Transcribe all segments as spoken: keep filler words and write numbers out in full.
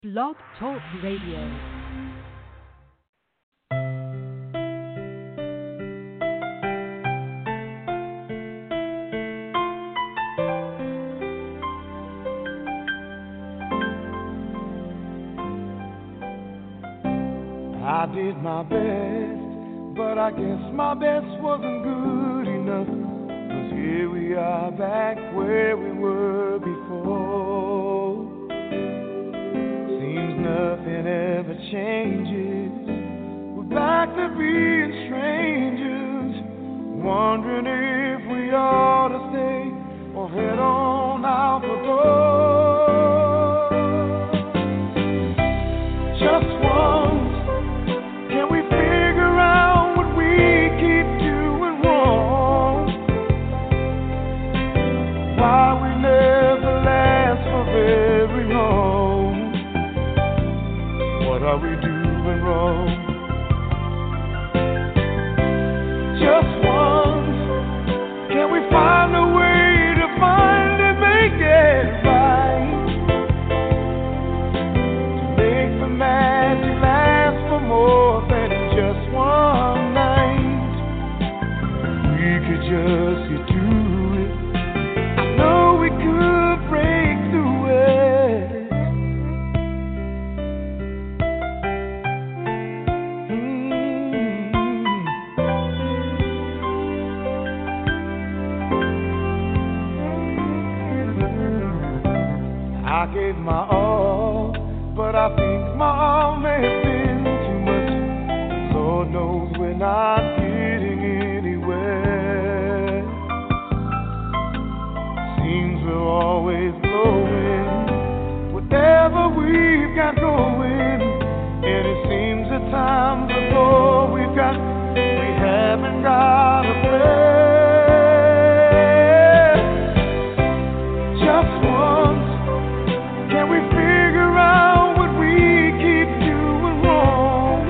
Blog Talk Radio. I did my best, but I guess my best wasn't good enough. 'Cause here we are back where we were before. Seems nothing ever changes. We're back to being strangers, wondering if we ought to stay or head on out the door. Just once, can we figure out what we keep doing wrong? Why we never last for very long? What are we doing wrong? Just once, can we find a way to finally make it right? To make the magic last for more than just one night. If we could just get to it, I know we could break through it. Mm. I gave my all, but I think my all may have been too much. Lord knows we're not getting anywhere. Seems we're always blowing whatever we've got going, and it seems at times the more we've got, we haven't got a prayer. Just once, can we figure out what we keep doing wrong?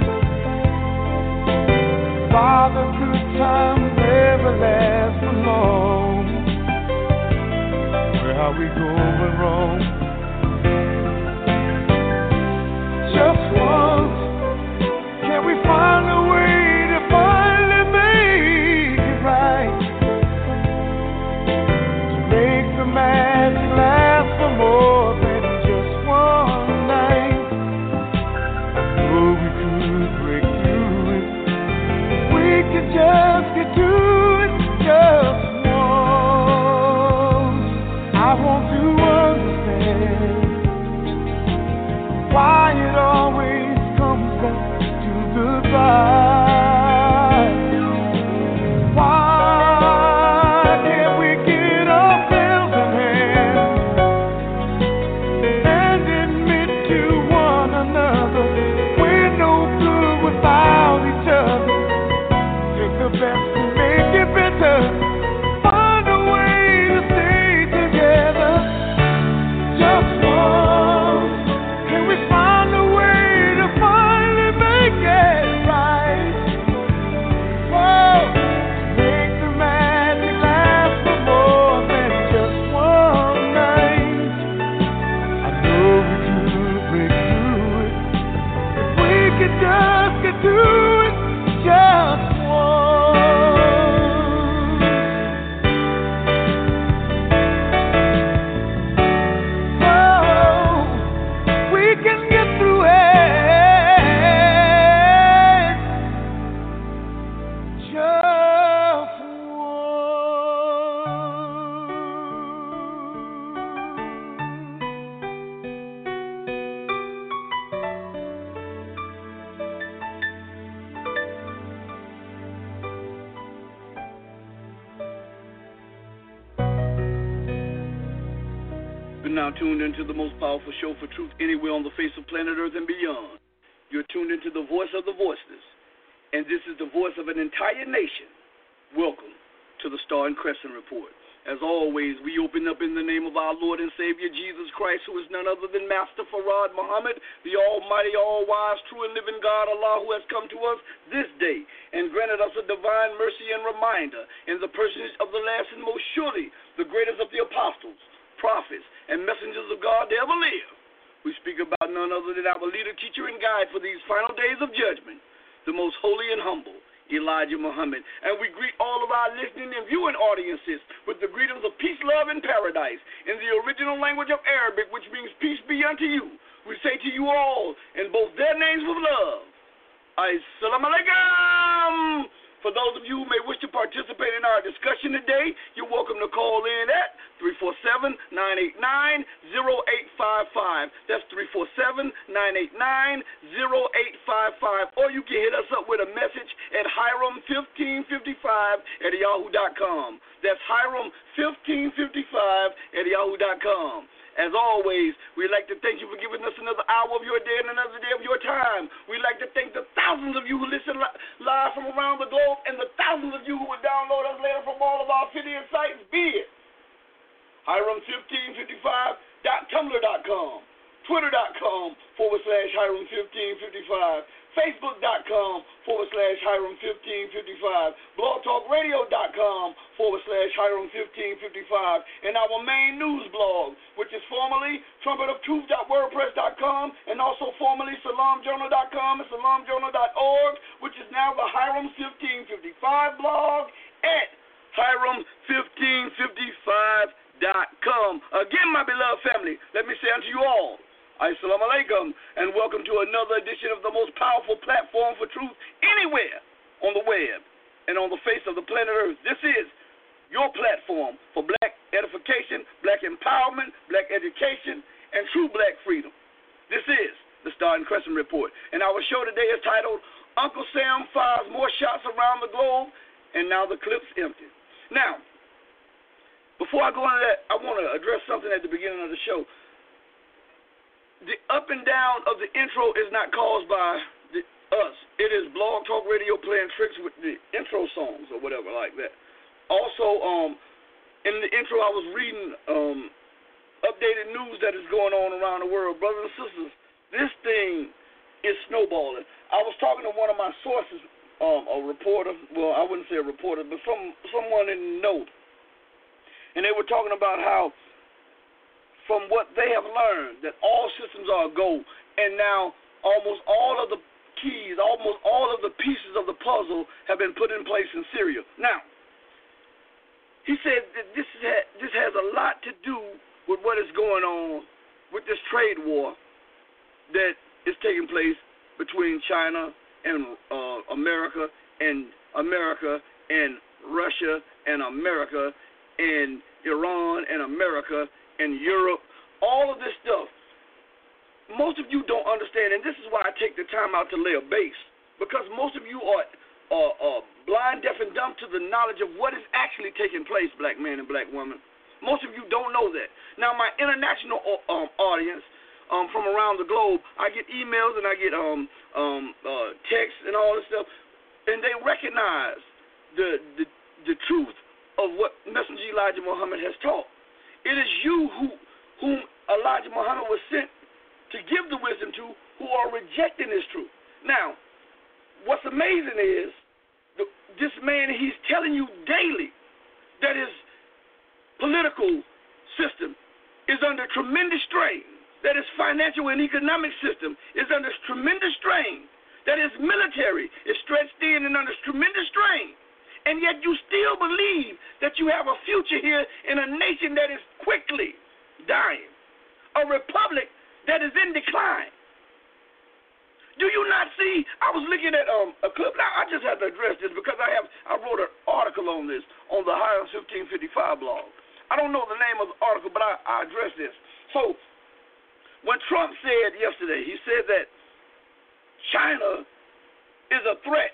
Why the good times never last for long? Where are we going wrong? Just once, can we find a way to finally make it right? To make the magic last for more than just one night. I know we could break through it. We could just get to it just once. I want to understand why it always comes back to goodbye. Why can't we get ourselves in hand and admit to one another we're no good without each other? Take the best to make it better. Find a way to stay together. Just once, can we find a way to finally make it right? Whoa, make the magic last for more than just one night. I know we could break through it if we could just get to it just once. Whoa, we can get through it just You're now tuned into the most powerful show for truth anywhere on the face of planet Earth and beyond. You're tuned into the voice of the voiceless, and this is the voice of an entire nation. Welcome to the Star and Crescent Report. As always, we open up in the name of our Lord and Savior Jesus Christ, who is none other than Master Farad Muhammad, the almighty, all-wise, true and living God, Allah, who has come to us this day and granted us a divine mercy and reminder in the personage of the last and most surely the greatest of the apostles, prophets, and messengers of God to ever live. We speak about none other than our leader, teacher, and guide for these final days of judgment, the most holy and humble, Elijah Muhammad. And we greet all of our listening and viewing audiences with the greetings of peace, love, and paradise in the original language of Arabic, which means peace be unto you. We say to you all, in both their names with love, Assalamu alaikum. For those of you who may wish to participate in our discussion today, you're welcome to call in at three four seven, nine eight nine, zero eight five five. That's three four seven, nine eight nine, zero eight five five. Or you can hit us up with a message at Hiram fifteen fifty-five at yahoo dot com. That's Hiram fifteen fifty-five at yahoo dot com. As always, we'd like to thank you for giving us another hour of your day and another day of your time. We'd like to thank the thousands of you who listen li- live from around the globe and the thousands of you who will download us later from all of our affiliate sites, be it Hiram fifteen fifty-five dot tumblr dot com, twitter dot com forward slash Hiram fifteen fifty-five, facebook dot com forward slash Hiram fifteen fifty-five, blog talk radio dot com forward slash Hiram fifteen fifty-five, and our main news blog, which is formerly trumpet of truth dot wordpress dot com and also formerly salam journal dot com and salam journal dot org, which is now the Hiram fifteen fifty-five blog at Hiram fifteen fifty-five dot com. Again, my beloved family, let me say unto you all, Assalamu alaikum, and welcome to another edition of the most powerful platform for truth anywhere on the web and on the face of the planet Earth. This is your platform for black edification, black empowerment, black education, and true black freedom. This is the Star and Crescent Report, and our show today is titled Uncle Sam Fires More Shots Around the Globe, and Now the Clip's Empty. Now, before I go into that, I want to address something at the beginning of the show. The up and down of the intro is not caused by the, us. It is Blog Talk Radio playing tricks with the intro songs or whatever like that. Also, um, in the intro I was reading um, updated news that is going on around the world. Brothers and sisters, this thing is snowballing. I was talking to one of my sources, um, a reporter, well, I wouldn't say a reporter, but some someone in the know. And they were talking about how, from what they have learned, that all systems are a go, and now almost all of the keys, almost all of the pieces of the puzzle have been put in place in Syria. Now, he said that this, ha- this has a lot to do with what is going on with this trade war that is taking place between China and uh, America, and America and Russia, and America and Iran and America and Europe, all of this stuff. Most of you don't understand, and this is why I take the time out to lay a base, because most of you are, are, are blind, deaf, and dumb to the knowledge of what is actually taking place, black man and black woman. Most of you don't know that. Now, my international um, audience um, from around the globe, I get emails and I get um, um, uh, texts and all this stuff, and they recognize the the, the truth of what Messenger Elijah Muhammad has taught. It is you who, whom Elijah Muhammad was sent to give the wisdom to, who are rejecting this truth. Now, what's amazing is the, this man, he's telling you daily that his political system is under tremendous strain, that his financial and economic system is under tremendous strain, that his military is stretched thin and under tremendous strain. And yet you still believe that you have a future here in a nation that is quickly dying, a republic that is in decline. Do you not see? I was looking at um, a clip. Now, I just have to address this because I have I wrote an article on this on the Hiram fifteen fifty-five blog. I don't know the name of the article, but I, I address this. So when Trump said yesterday, he said that China is a threat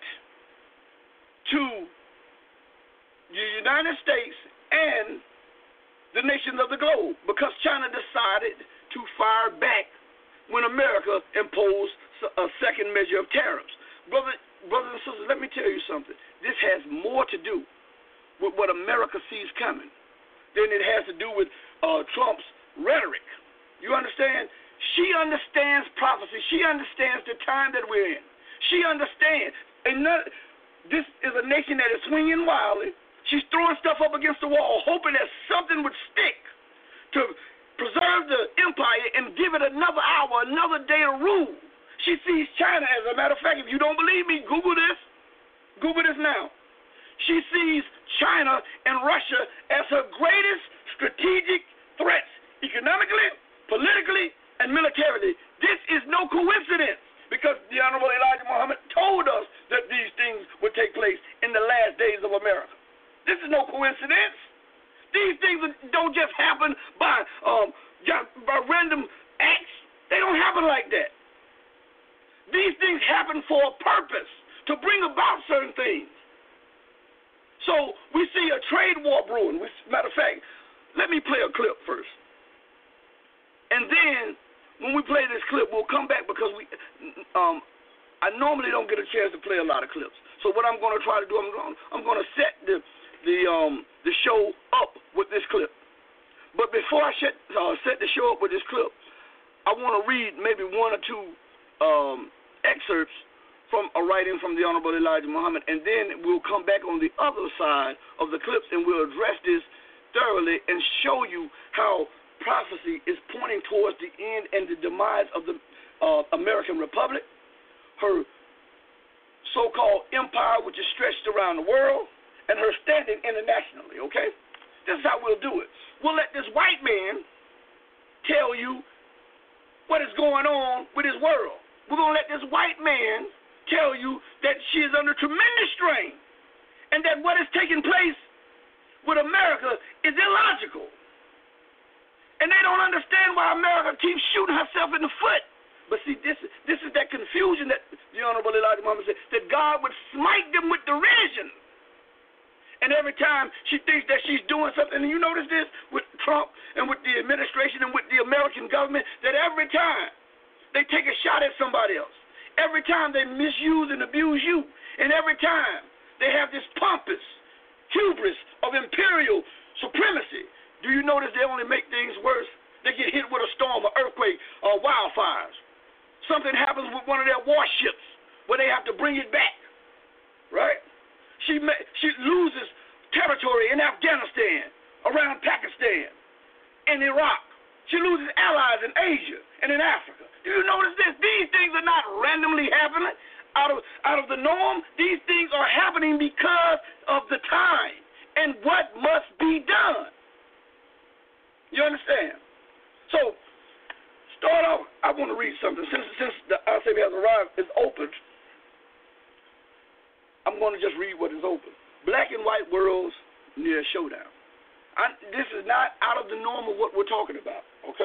to the United States and the nations of the globe, because China decided to fire back when America imposed a second measure of tariffs. Brother, brothers and sisters, let me tell you something. This has more to do with what America sees coming than it has to do with uh, Trump's rhetoric. You understand? She understands prophecy. She understands the time that we're in. She understands. And none, this is a nation that is swinging wildly. She's throwing stuff up against the wall, hoping that something would stick to preserve the empire and give it another hour, another day to rule. She sees China, as a matter of fact, if you don't believe me, Google this. Google this now. She sees China and Russia as her greatest strategic threats, economically, politically, and militarily. This is no coincidence, because the Honorable Elijah Muhammad told us that these things would take place in the last days of America. This is no coincidence. These things don't just happen by, um, by random acts. They don't happen like that. These things happen for a purpose, to bring about certain things. So we see a trade war brewing. Matter of fact, let me play a clip first. And then when we play this clip, we'll come back, because we, um, I normally don't get a chance to play a lot of clips. So what I'm going to try to do, I'm going, I'm going to set the the um the show up with this clip. But before I set, uh, set the show up with this clip, I want to read maybe one or two um, excerpts from a writing from the Honorable Elijah Muhammad, and then we'll come back on the other side of the clips and we'll address this thoroughly and show you how prophecy is pointing towards the end and the demise of the uh, American Republic, her so-called empire, which is stretched around the world, and her standing internationally, okay? This is how we'll do it. We'll let this white man tell you what is going on with his world. We're going to let this white man tell you that she is under tremendous strain and that what is taking place with America is illogical. And they don't understand why America keeps shooting herself in the foot. But see, this, this is that confusion that the Honorable Elijah Muhammad said, that God would smite them with derision. And every time she thinks that she's doing something, and you notice this with Trump and with the administration and with the American government, that every time they take a shot at somebody else, every time they misuse and abuse you, and every time they have this pompous hubris of imperial supremacy, do you notice they only make things worse? They get hit with a storm, an earthquake, or wildfires. Something happens with one of their warships where they have to bring it back, right? She she loses territory in Afghanistan, around Pakistan, in Iraq. She loses allies in Asia and in Africa. Do you notice this? These things are not randomly happening out of out of the norm. These things are happening because of the time and what must be done. You understand? So, start off, I want to read something. Since since the I S A B has arrived, it's open. I'm going to just read what is open. Black and white worlds near showdown. I, this is not out of the norm of what we're talking about, okay?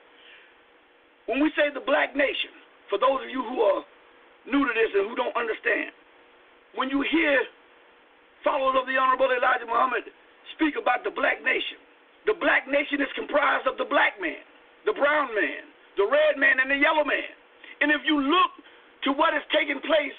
When we say the black nation, for those of you who are new to this and who don't understand, when you hear followers of the Honorable Elijah Muhammad speak about the black nation, the black nation is comprised of the black man, the brown man, the red man, and the yellow man. And if you look to what is taking place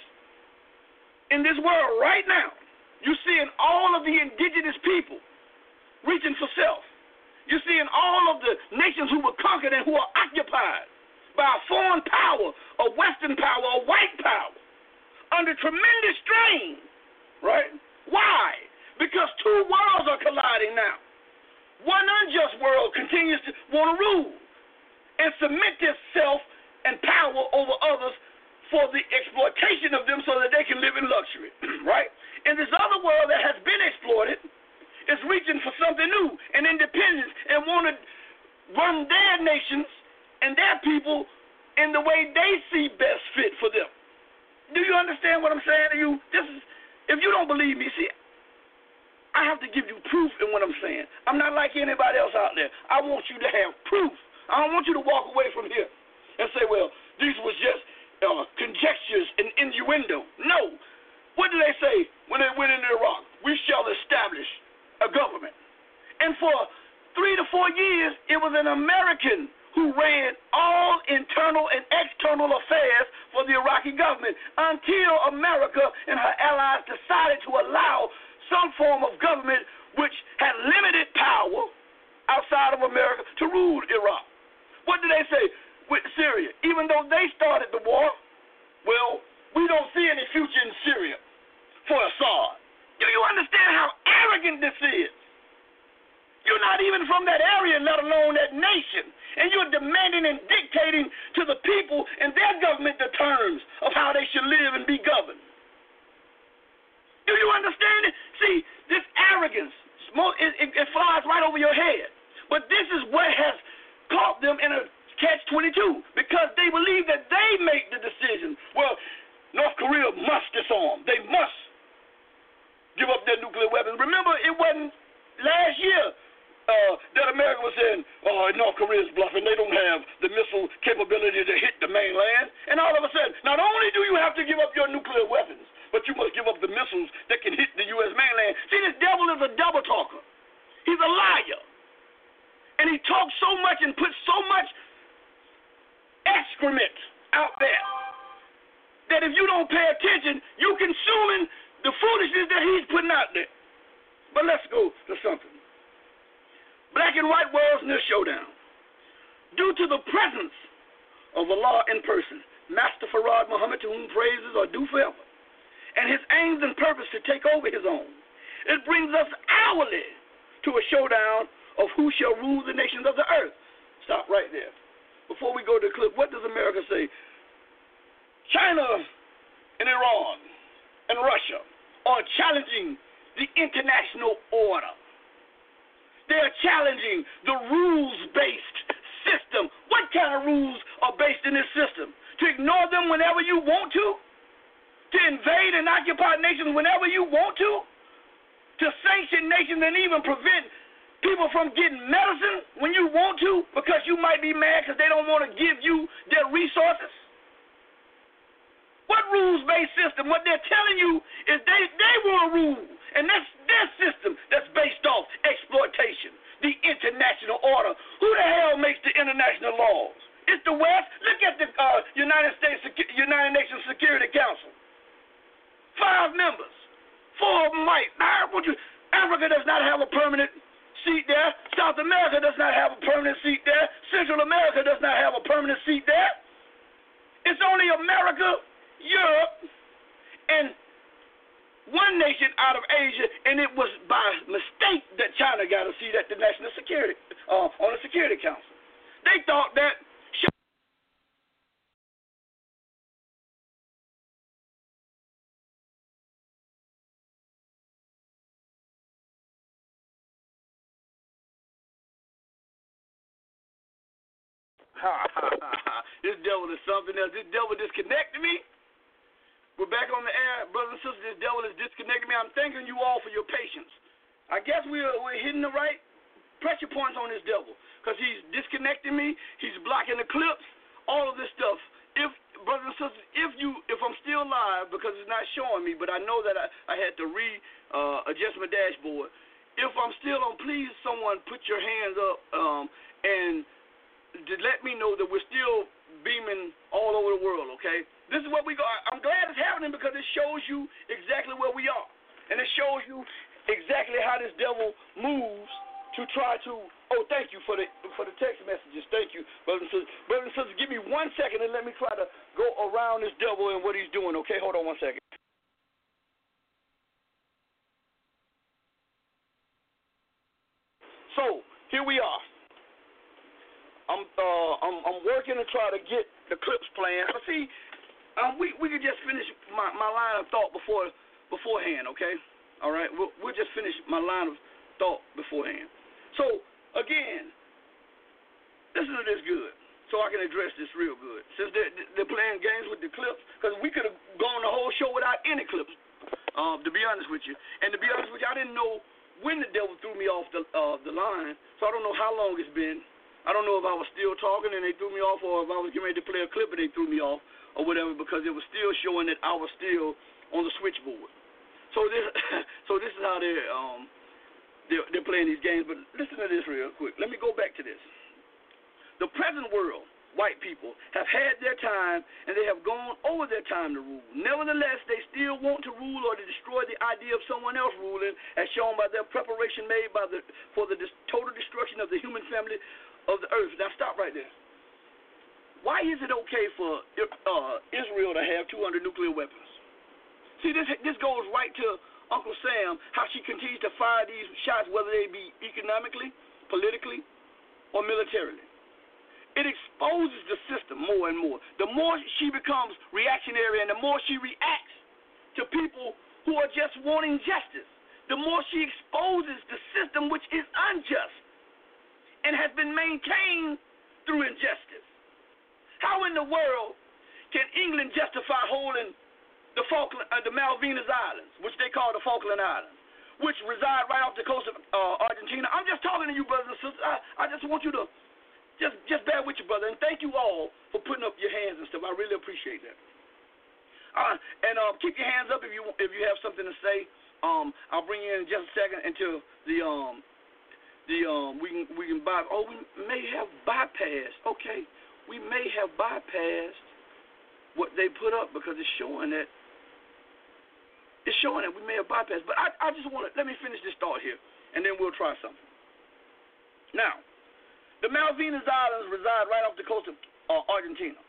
in this world right now, you're seeing all of the indigenous people reaching for self. You're seeing all of the nations who were conquered and who are occupied by a foreign power, a Western power, a white power, under tremendous strain, right? Why? Because two worlds are colliding now. One unjust world continues to want to rule and submit itself and power over others for the exploitation of them so that they can live in luxury, right? And this other world that has been exploited is reaching for something new and independence and want to run their nations and their people in the way they see best fit for them. Do you understand what I'm saying to you? This is, if you don't believe me, see, I have to give you proof in what I'm saying. I'm not like anybody else out there. I want you to have proof. I don't want you to walk away from here and say, well, these was just uh, conjectures and innuendo. No. What did they say when they went into Iraq? We shall establish a government. And for three to four years, it was an American who ran all internal and external affairs for the Iraqi government until America and her allies decided to allow some form of government which had limited power outside of America to rule Iraq. What did they say with Syria? Even though they started the war, well, we don't see any future in Syria for Assad. Do you understand how arrogant this is? You're not even from that area, let alone that nation. And you're demanding and dictating to the people and their government the terms of how they should live and be governed. Do you understand it? See, this arrogance, it, it, it flies right over your head. But this is what has caught them in a catch twenty-two, because they believe that they make the decision. Well, North Korea must disarm. They must give up their nuclear weapons. Remember, it wasn't last year uh, that America was saying, oh, North Korea is bluffing. They don't have the missile capability to hit the mainland. And all of a sudden, not only do you have to give up your nuclear weapons, but you must give up the missiles that can hit the U S mainland. See, this devil is a double talker. He's a liar. And he talks so much and puts so much excrement out there that if you don't pay attention, you're consuming the foolishness that he's putting out there. But let's go to something. Black and white worlds in this showdown. Due to the presence of Allah in person, Master Farad Muhammad, to whom praises are due forever, and his aims and purpose to take over his own, it brings us hourly to a showdown of who shall rule the nations of the earth. Stop right there. Before we go to the clip, what does America say? China and Iran and Russia are challenging the international order. They are challenging the rules-based system. What kind of rules are based in this system? To ignore them whenever you want to? To invade and occupy nations whenever you want to? To sanction nations and even prevent people from getting medicine when you want to because you might be mad because they don't want to give you their resources? What rules-based system? What they're telling you is they, they want to rule, and that's their system that's based off exploitation, the international order. Who the hell makes the international laws? It's the West. Look at the uh, United States, United Nations Security Council. Five members. Four of them white. Now, you, Africa does not have a permanent seat there. South America does not have a permanent seat there. Central America does not have a permanent seat there. It's only America, Europe, and one nation out of Asia, and it was by mistake that China got a seat at the National Security, uh, on the Security Council. They thought that this devil is something else. This devil disconnected me. We're back on the air. Brothers and sisters, this devil is disconnecting me. I'm thanking you all for your patience. I guess we're, we're hitting the right pressure points on this devil because he's disconnecting me. He's blocking the clips, all of this stuff. If, brothers and sisters, if you, if I'm still live, because it's not showing me, but I know that I, I had to re-adjust uh, my dashboard. If I'm still on, please someone put your hands up um, and to let me know that we're still beaming all over the world, okay? This is what we go. I'm glad it's happening because it shows you exactly where we are. And it shows you exactly how this devil moves to try to, oh, thank you for the for the text messages. Thank you, brothers and sisters. Brothers and sisters, give me one second and let me try to go around this devil and what he's doing, okay? Hold on one second. So, here we are. I'm uh I'm I'm working to try to get the clips playing. But see, um, we we could just finish my, my line of thought before beforehand, okay? All right, we'll we'll just finish my line of thought beforehand. So again, listen to this good, so I can address this real good. Since they're, they're playing games with the clips, because we could have gone the whole show without any clips. Um, to be honest with you, and to be honest with you, I didn't know when the devil threw me off the uh, the line, so I don't know how long it's been. I don't know if I was still talking and they threw me off, or if I was getting ready to play a clip and they threw me off, or whatever, because it was still showing that I was still on the switchboard. So this, so this is how they're um they're, they're playing these games. But listen to this real quick. Let me go back to this. The present world, white people, have had their time and they have gone over their time to rule. Nevertheless, they still want to rule or to destroy the idea of someone else ruling, as shown by their preparation made by the for the dis- total destruction of the human family of the earth. Now stop right there. Why is it okay for uh, Israel to have two hundred nuclear weapons? See, this this goes right to Uncle Sam, how she continues to fire these shots, whether they be economically, politically, or militarily. It exposes the system more and more. The more she becomes reactionary and the more she reacts to people who are just wanting justice, the more she exposes the system which is unjust and has been maintained through injustice. How in the world can England justify holding the Falkland, uh, the Malvinas Islands, which they call the Falkland Islands, which reside right off the coast of uh, Argentina? I'm just talking to you, brothers and sisters. I, I just want you to just just bear with you, brother, and thank you all for putting up your hands and stuff. I really appreciate that. Uh, and uh, keep your hands up if you if you have something to say. Um, I'll bring you in just a second until the um the um we can we can by oh we may have bypassed. Okay, we may have bypassed what they put up because it's showing that. It's showing that we may have bypassed, but I, I just want to, let me finish this thought here, and then we'll try something. Now, the Malvinas Islands reside right off the coast of uh, Argentina.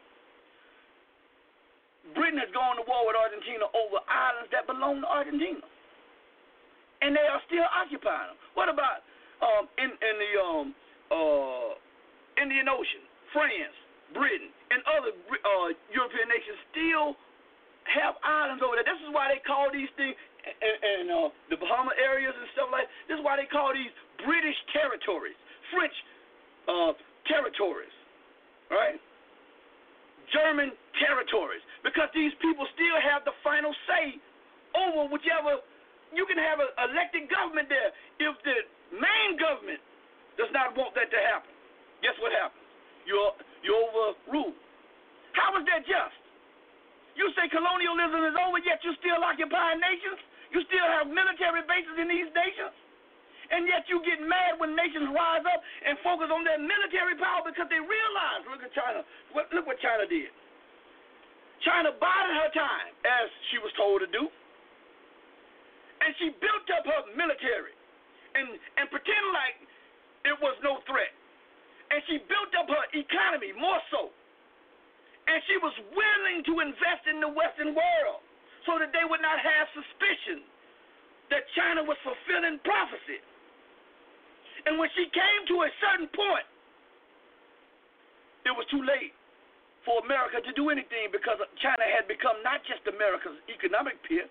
Britain has gone to war with Argentina over islands that belong to Argentina, and they are still occupying them. What about um, in, in the um, uh, Indian Ocean, France, Britain, and other uh, European nations still have islands over there? This is why they call these things, and, and uh, the Bahama areas and stuff like that, this is why they call these British territories, French uh, territories, right? German territories, because these people still have the final say over whichever. You can have an elected government there. If the main government does not want that to happen, guess what happens? You're, you're overruled. How is that just? You say colonialism is over, yet you still occupy nations? You still have military bases in these nations? And yet you get mad when nations rise up and focus on their military power because they realize, look at China, look what China did. China bided her time, as she was told to do, and she built up her military and, and pretended like it was no threat. And she built up her economy more so. And she was willing to invest in the Western world so that they would not have suspicion that China was fulfilling prophecy. And when she came to a certain point, it was too late for America to do anything because China had become not just America's economic peer,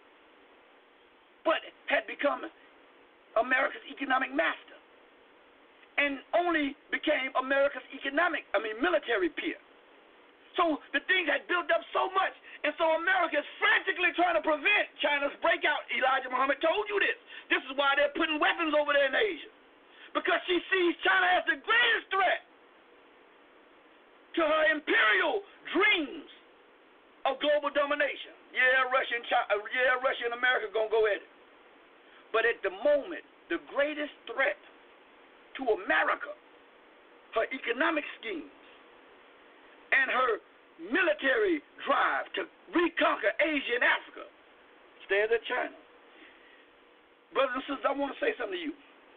but had become America's economic master and only became America's economic, I mean, military peer. So the things had built up so much, and so America is frantically trying to prevent China's breakout. Elijah Muhammad told you this. This is why they're putting weapons over there in Asia, because she sees China as the greatest threat to her imperial dreams of global domination. Yeah, Russia and China, yeah, Russia and America gonna go at it. But at the moment, the greatest threat to America, her economic schemes, and her military drive to reconquer Asia and Africa stands at China. Brothers and sisters, I want to say something to you.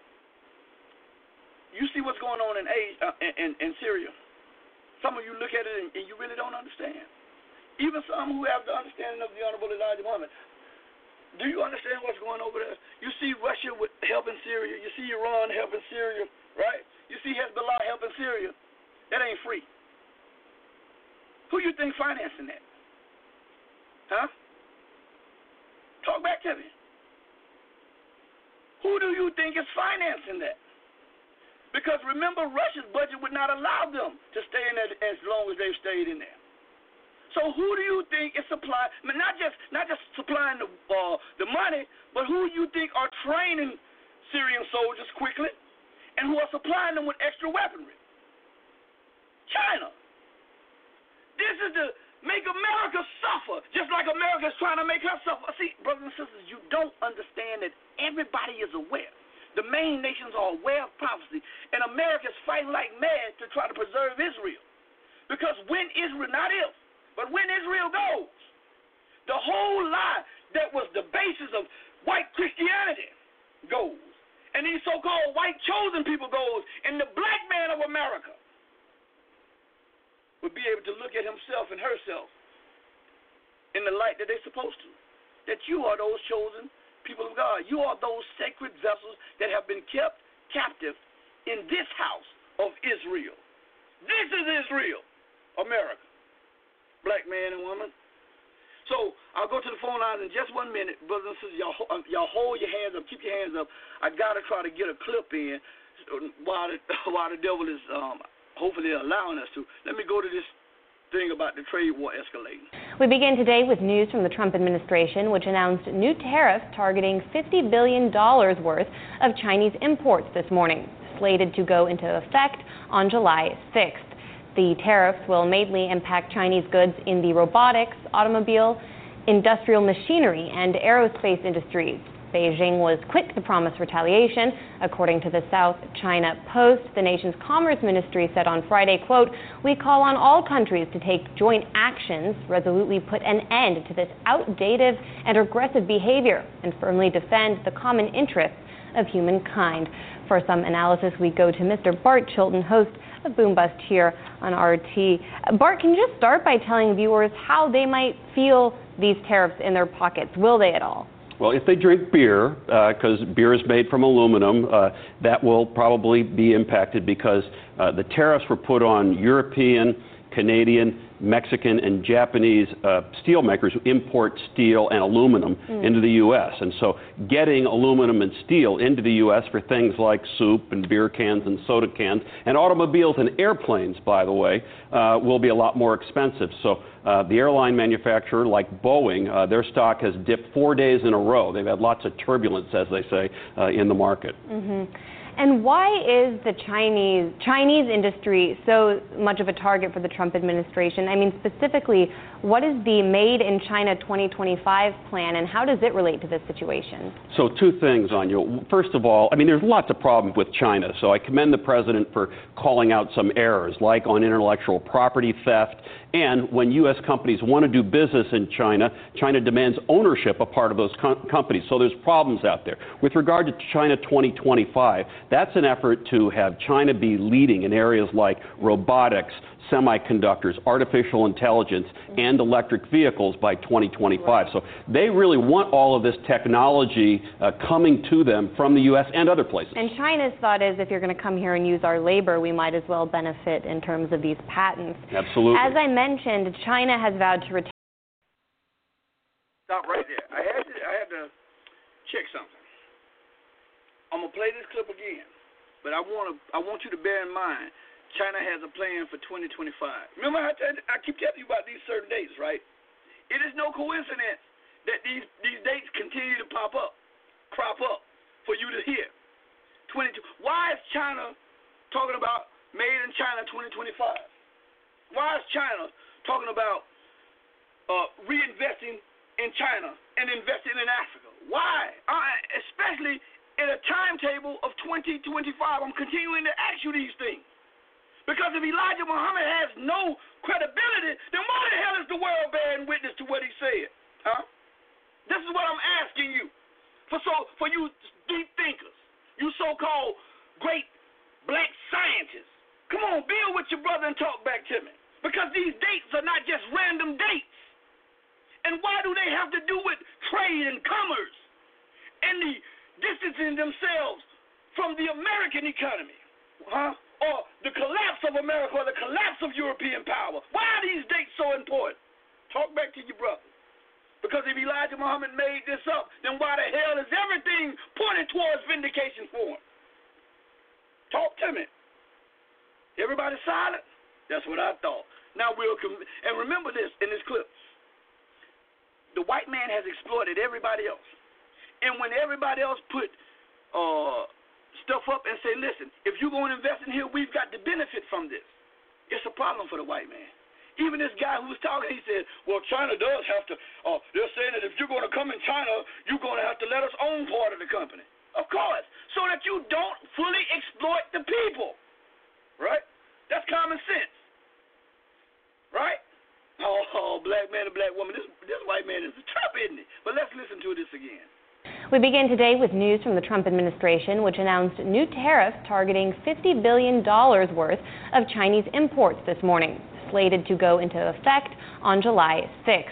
You see what's going on in Asia, uh, in, in, in Syria. Some of you look at it and, and you really don't understand. Even some who have the understanding of the Honorable Elijah Muhammad. Do you understand what's going over there? You see Russia with helping Syria. You see Iran helping Syria, right? You see Hezbollah helping Syria. That ain't free. Who you think financing that? Huh? Talk back to me. Who do you think is financing that? Because remember, Russia's budget would not allow them to stay in there as long as they've stayed in there. So who do you think is supplying? I mean, not just not just supplying the uh, the money, but who you think are training Syrian soldiers quickly, and who are supplying them with extra weaponry? China. This is to make America suffer, just like America is trying to make her suffer. See, brothers and sisters, you don't understand that everybody is aware. The main nations are aware of prophecy, and America is fighting like mad to try to preserve Israel. Because when Israel, not if, but when Israel goes, the whole lie that was the basis of white Christianity goes, and these so-called white chosen people goes, and the black man of America would be able to look at himself and herself in the light that they're supposed to. that you are those chosen people of God. You are those sacred vessels that have been kept captive in this house of Israel. This is Israel, America, black man and woman. So I'll go to the phone lines in just one minute. Brothers and sisters, y'all, um, y'all hold your hands up. Keep your hands up. I got to try to get a clip in while the, while the devil is um, hopefully allowing us to. Let me go to this thing about the trade war escalating. We begin today with news from the Trump administration, which announced new tariffs targeting fifty billion dollars worth of Chinese imports this morning, slated to go into effect on July sixth. The tariffs will mainly impact Chinese goods in the robotics, automobile, industrial machinery, and aerospace industries. Beijing was quick to promise retaliation. According to the South China Post, the nation's Commerce Ministry said on Friday, quote, "We call on all countries to take joint actions, resolutely put an end to this outdated and aggressive behavior, and firmly defend the common interests of humankind." For some analysis, we go to Mister Bart Chilton, host of Boom Bust here on R T. Bart, can you just start by telling viewers how they might feel these tariffs in their pockets? Will they at all? Well, if they drink beer, because uh, beer is made from aluminum, uh, that will probably be impacted because uh, the tariffs were put on European, Canadian, Mexican, and Japanese uh, steel makers who import steel and aluminum mm. into the U S And so getting aluminum and steel into the U S for things like soup and beer cans and soda cans and automobiles and airplanes, by the way, uh, will be a lot more expensive. So uh, the airline manufacturer, like Boeing, uh, their stock has dipped four days in a row. They've had lots of turbulence, as they say, uh, in the market. Mm-hmm. And why is the Chinese Chinese industry so much of a target for the Trump administration? I mean, specifically, what is the Made in China twenty twenty-five plan, and how does it relate to this situation? So two things, Anya. First of all, I mean, there's lots of problems with China, so I commend the president for calling out some errors, like on intellectual property theft. And when U S companies want to do business in China, China demands ownership of part of those com- companies. So there's problems out there. With regard to China twenty twenty-five, that's an effort to have China be leading in areas like robotics, semiconductors, artificial intelligence, and electric vehicles by twenty twenty-five. So they really want all of this technology uh, coming to them from the U S and other places. And China's thought is if you're going to come here and use our labor, we might as well benefit in terms of these patents. Absolutely. As I mentioned, China has vowed to retire. Stop right there. I had to, I had to check something. I'm going to play this clip again, but I want to, I want you to bear in mind China has a plan for twenty twenty-five. Remember, I, t- I keep telling you about these certain dates, right? It is no coincidence that these, these dates continue to pop up, crop up for you to hear. twenty-two Why is China talking about Made in China twenty twenty-five? Why is China talking about uh, reinvesting in China and investing in Africa? Why? Uh, especially in a timetable of twenty twenty-five. I'm continuing to ask you these things. Because if Elijah Muhammad has no credibility, then why the hell is the world bearing witness to what he said? Huh? This is what I'm asking you. For so for you deep thinkers, you so-called great black scientists, come on, build with your brother and talk back to me. Because these dates are not just random dates. And why do they have to do with trade and commerce and the distancing themselves from the American economy? Huh? Or the collapse of America or the collapse of European power. Why are these dates so important? Talk back to your brother. Because if Elijah Muhammad made this up, then why the hell is everything pointing towards vindication for him? Talk to me. Everybody silent? That's what I thought. Now we'll com- and remember this in this clip. The white man has exploited everybody else. And when everybody else put uh stuff up and say, listen, if you're going to invest in here, we've got to benefit from this. It's a problem for the white man. Even this guy who was talking, he said, well, China does have to, uh, they're saying that if you're going to come in China, you're going to have to let us own part of the company. Of course, so that you don't fully exploit the people. Right? That's common sense. Right? Oh, oh black man and black woman, this, this white man is a trap, isn't he? But let's listen to this again. We begin today with news from the Trump administration, which announced new tariffs targeting fifty billion dollars worth of Chinese imports this morning, slated to go into effect on July sixth.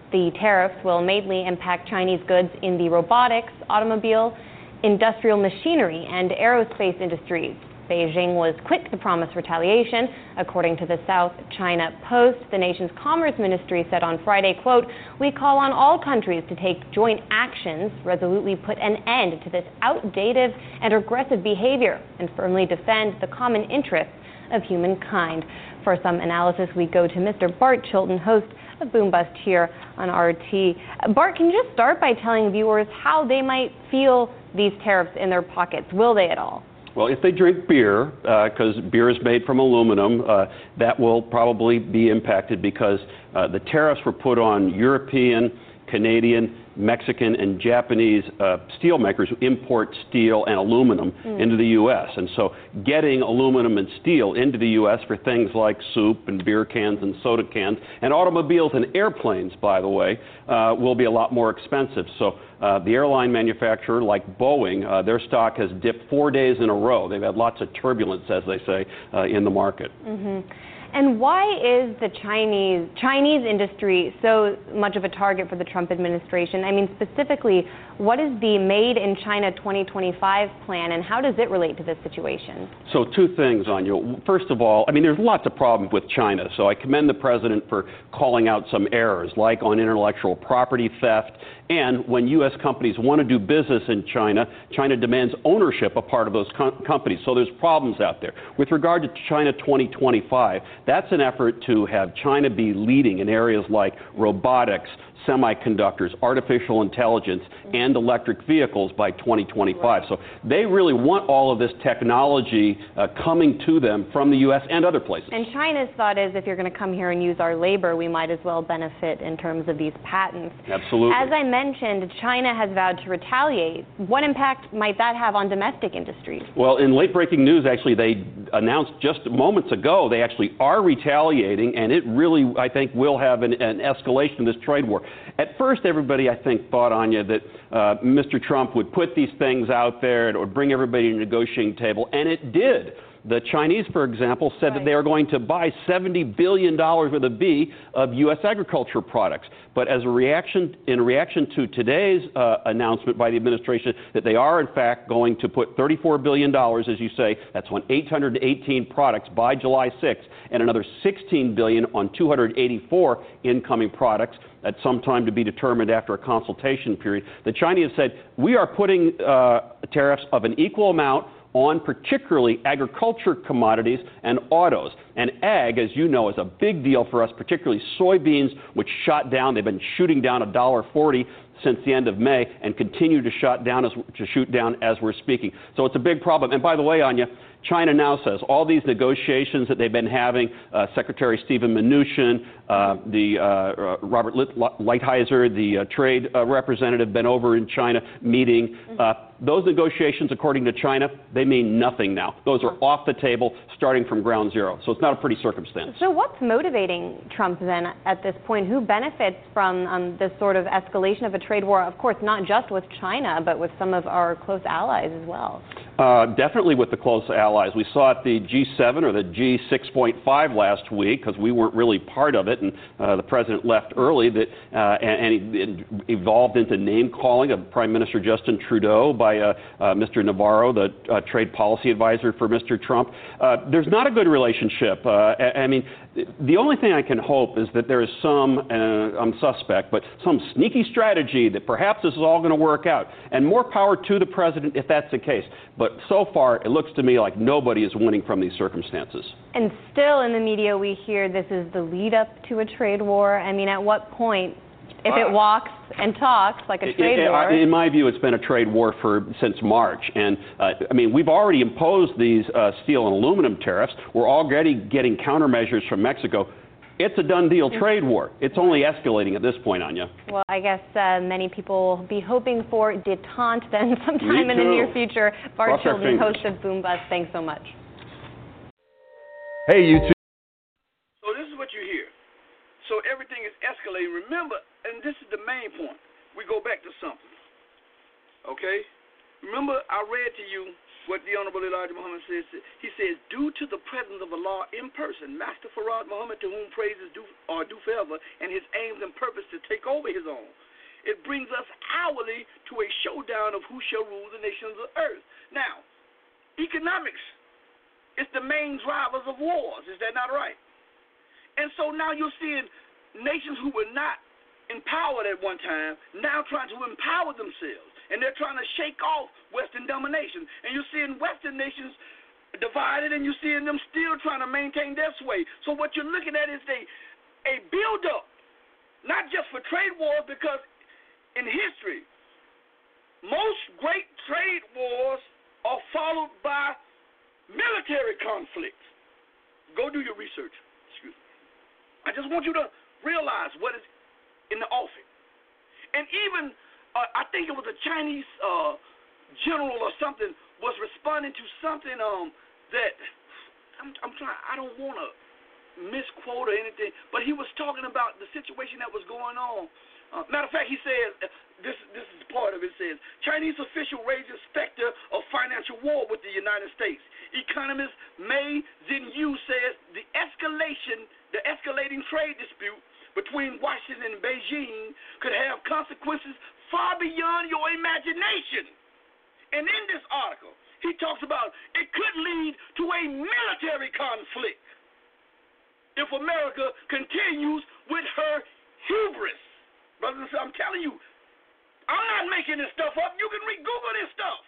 The tariffs will mainly impact Chinese goods in the robotics, automobile, industrial machinery, and aerospace industries. Beijing was quick to promise retaliation. According to the South China Post, the nation's Commerce Ministry said on Friday, quote, "We call on all countries to take joint actions, resolutely put an end to this outdated and aggressive behavior, and firmly defend the common interests of humankind." For some analysis, we go to Mister Bart Chilton, host of Boom Bust here on R T. Bart, can you just start by telling viewers how they might feel these tariffs in their pockets? Will they at all? Well, if they drink beer, because uh, beer is made from aluminum, uh, that will probably be impacted because uh, the tariffs were put on European, Canadian, Mexican, and Japanese uh, steel makers who import steel and aluminum mm. into the U S And so getting aluminum and steel into the U S for things like soup and beer cans and soda cans and automobiles and airplanes, by the way, uh, will be a lot more expensive. So uh, the airline manufacturer, like Boeing, uh, their stock has dipped four days in a row. They've had lots of turbulence, as they say, uh, in the market. Mm-hmm. And why is the Chinese Chinese industry so much of a target for the Trump administration? I mean, specifically, what is the Made in China twenty twenty-five plan, and how does it relate to this situation? So two things, Anya. First of all, I mean, there's lots of problems with China, so I commend the president for calling out some errors, like on intellectual property theft. And when U S companies want to do business in China, China demands ownership of part of those com- companies. So there's problems out there. With regard to China twenty twenty-five, that's an effort to have China be leading in areas like robotics, semiconductors, artificial intelligence, and electric vehicles by twenty twenty-five. So they really want all of this technology uh, coming to them from the U S and other places. And China's thought is, if you're going to come here and use our labor, we might as well benefit in terms of these patents. Absolutely. As I mentioned, China has vowed to retaliate. What impact might that have on domestic industries? Well, in late-breaking news, actually, they announced just moments ago they actually are retaliating, and it really, I think, will have an, an escalation of this trade war. At first, everybody, I think, thought, Anya, that uh, Mister Trump would put these things out there and it would bring everybody to the negotiating table, and it did. The Chinese, for example, said right. that they are going to buy seventy billion dollars worth of B of U S agriculture products. But as a reaction, in reaction to today's uh, announcement by the administration that they are, in fact, going to put thirty-four billion dollars, as you say, that's on eight hundred eighteen products by July sixth, and another sixteen billion dollars on two hundred eighty-four incoming products at some time to be determined after a consultation period. The Chinese have said, we are putting uh, tariffs of an equal amount on particularly agriculture commodities and autos. And ag, as you know, is a big deal for us, particularly soybeans, which shot down. They've been shooting down one dollar forty since the end of May and continue to shot down as, to shoot down as we're speaking. So it's a big problem. And by the way, Anya, China now says all these negotiations that they've been having, uh, Secretary Stephen Mnuchin, uh, the uh, Robert Lighthizer, the uh, trade uh, representative, been over in China meeting. Uh, those negotiations, according to China, they mean nothing now. Those are off the table, starting from ground zero. So it's not a pretty circumstance. So what's motivating Trump then at this point? Who benefits from um, this sort of escalation of a trade war? Of course, not just with China, but with some of our close allies as well. Uh, definitely with the close allies. We saw at the G seven or the G six point five last week, because we weren't really part of it, and uh, the president left early, that uh, and, and it evolved into name-calling of Prime Minister Justin Trudeau by uh, uh, Mister Navarro, the uh, trade policy advisor for Mister Trump. Uh, there's not a good relationship. Uh, I, I mean, the only thing I can hope is that there is some, uh, I'm suspect, but some sneaky strategy that perhaps this is all going to work out. And more power to the president if that's the case. But so far, it looks to me like nobody is winning from these circumstances. And still in the media, we hear this is the lead up to a trade war. I mean, at what point, if it walks and talks like a trade it, it, war? In my view, it's been a trade war for since March. And, uh, I mean, we've already imposed these uh, steel and aluminum tariffs. We're already getting countermeasures from Mexico. It's a done deal trade war. It's only escalating at this point, Anya. Well, I guess uh, many people will be hoping for detente then sometime in the near future. Bart Chilton, host of Boom Bust, thanks so much. Hey, you two. So this is what you hear. So everything is escalating. Remember, and this is the main point, we go back to something. Okay? Remember, I read to you what the Honorable Elijah Muhammad says. He says, due to the presence of Allah in person, Master Farad Muhammad, to whom praises due, are due forever, and his aims and purpose to take over his own, it brings us hourly to a showdown of who shall rule the nations of the earth. Now, economics is the main drivers of wars. Is that not right? And so now you're seeing nations who were not empowered at one time now trying to empower themselves. And they're trying to shake off Western domination. And you're seeing Western nations divided, and you're seeing them still trying to maintain their sway. So what you're looking at is a, a build-up, not just for trade wars, because in history, most great trade wars are followed by military conflicts. Go do your research. Excuse me. I just want you to realize what is in the offing. And even Uh, I think it was a Chinese uh, general or something was responding to something um, that I'm, I'm trying. I don't want to misquote or anything, but he was talking about the situation that was going on. Uh, matter of fact, he says this. This is part of it. Says Chinese official raises specter of financial war with the United States. Economist Mei Zhenyu says the escalation, the escalating trade dispute between Washington and Beijing could have consequences far beyond your imagination. And in this article, he talks about it could lead to a military conflict if America continues with her hubris. Brothers and sisters, I'm telling you, I'm not making this stuff up. You can re-Google this stuff.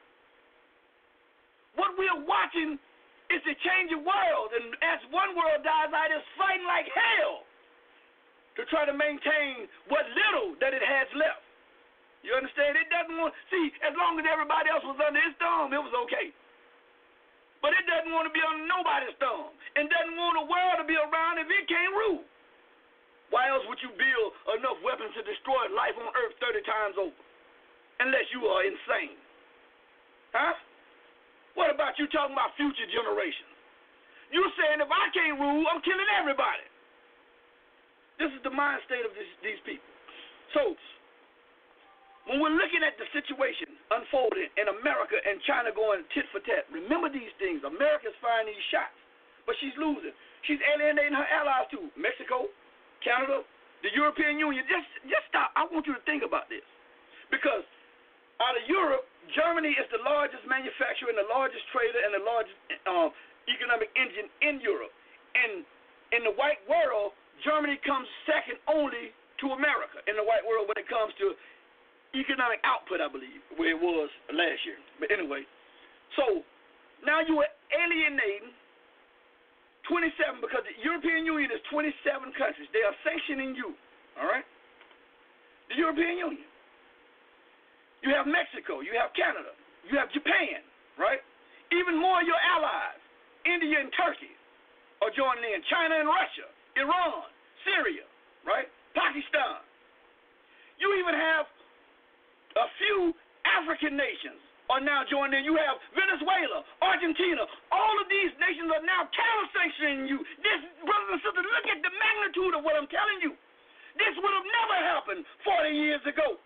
What we're watching is the changing world, and as one world dies out, it's fighting like hell to try to maintain what little that it has left. You understand? It doesn't want, see, as long as everybody else was under its thumb, it was okay. But it doesn't want to be under nobody's thumb, and doesn't want the world to be around if it can't rule. Why else would you build enough weapons to destroy life on earth thirty times over? Unless you are insane. Huh? What about you talking about future generations? You saying if I can't rule, I'm killing everybody. This is the mind state of this, these people. So, when we're looking at the situation unfolding in America and China going tit for tat, remember these things. America's firing these shots, but she's losing. She's alienating her allies too. Mexico, Canada, the European Union. Just, just stop. I want you to think about this. Because out of Europe, Germany is the largest manufacturer and the largest trader and the largest uh, economic engine in Europe. And in the white world, Germany comes second only to America in the white world when it comes to economic output, I believe, where it was last year. But anyway, so now you are alienating twenty-seven, because the European Union is twenty-seven countries. They are sanctioning you, all right? The European Union. You have Mexico. You have Canada. You have Japan, right? Even more of your allies, India and Turkey, are joining in. China and Russia, Iran, Syria, right? Pakistan. You even have a few African nations are now joining in. You have Venezuela, Argentina. All of these nations are now counter-sanctioning you. This, brothers and sisters, look at the magnitude of what I'm telling you. This would have never happened forty years ago.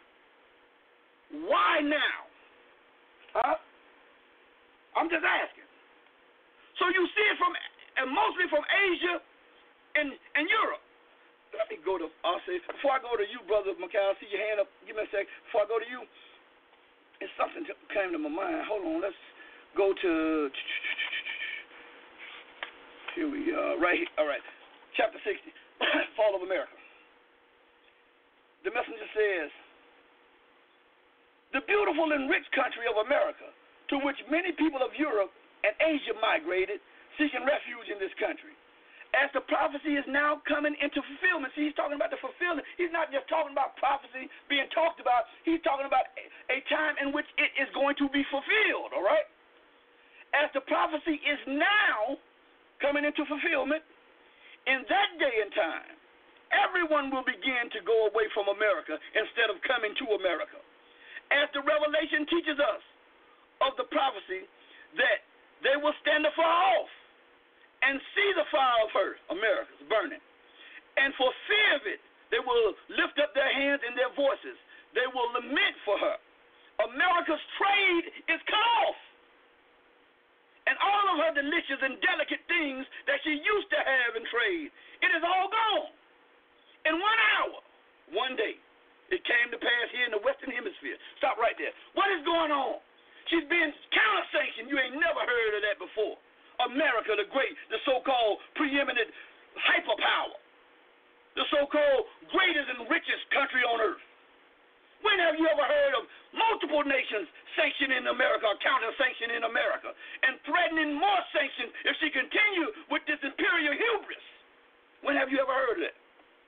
Why now? Huh? I'm just asking. So you see it from, and mostly from Asia and, and Europe. Let me go to, I'll say, before I go to you, Brother Mikhail, see your hand up, give me a sec. Before I go to you, it's something that came to my mind. Hold on, let's go to, here we are, right here, all right, chapter sixty, Fall of America. The messenger says, the beautiful and rich country of America, to which many people of Europe and Asia migrated, seeking refuge in this country. As the prophecy is now coming into fulfillment. See, he's talking about the fulfillment. He's not just talking about prophecy being talked about. He's talking about a time in which it is going to be fulfilled, all right? As the prophecy is now coming into fulfillment, in that day and time, everyone will begin to go away from America instead of coming to America. As the revelation teaches us of the prophecy that they will stand afar off and see the fire of her, America's burning. And for fear of it, they will lift up their hands and their voices. They will lament for her. America's trade is cut off. and all of her delicious and delicate things that she used to have in trade. It is all gone. In one hour, one day, it came to pass here in the Western Hemisphere. Stop right there. What is going on? She's being counter-sanctioned. You ain't never heard of that before. America, the great, the so-called preeminent hyperpower, the so-called greatest and richest country on earth. When have you ever heard of multiple nations sanctioning America or counter-sanctioning America and threatening more sanctions if she continue with this imperial hubris? When have you ever heard of that?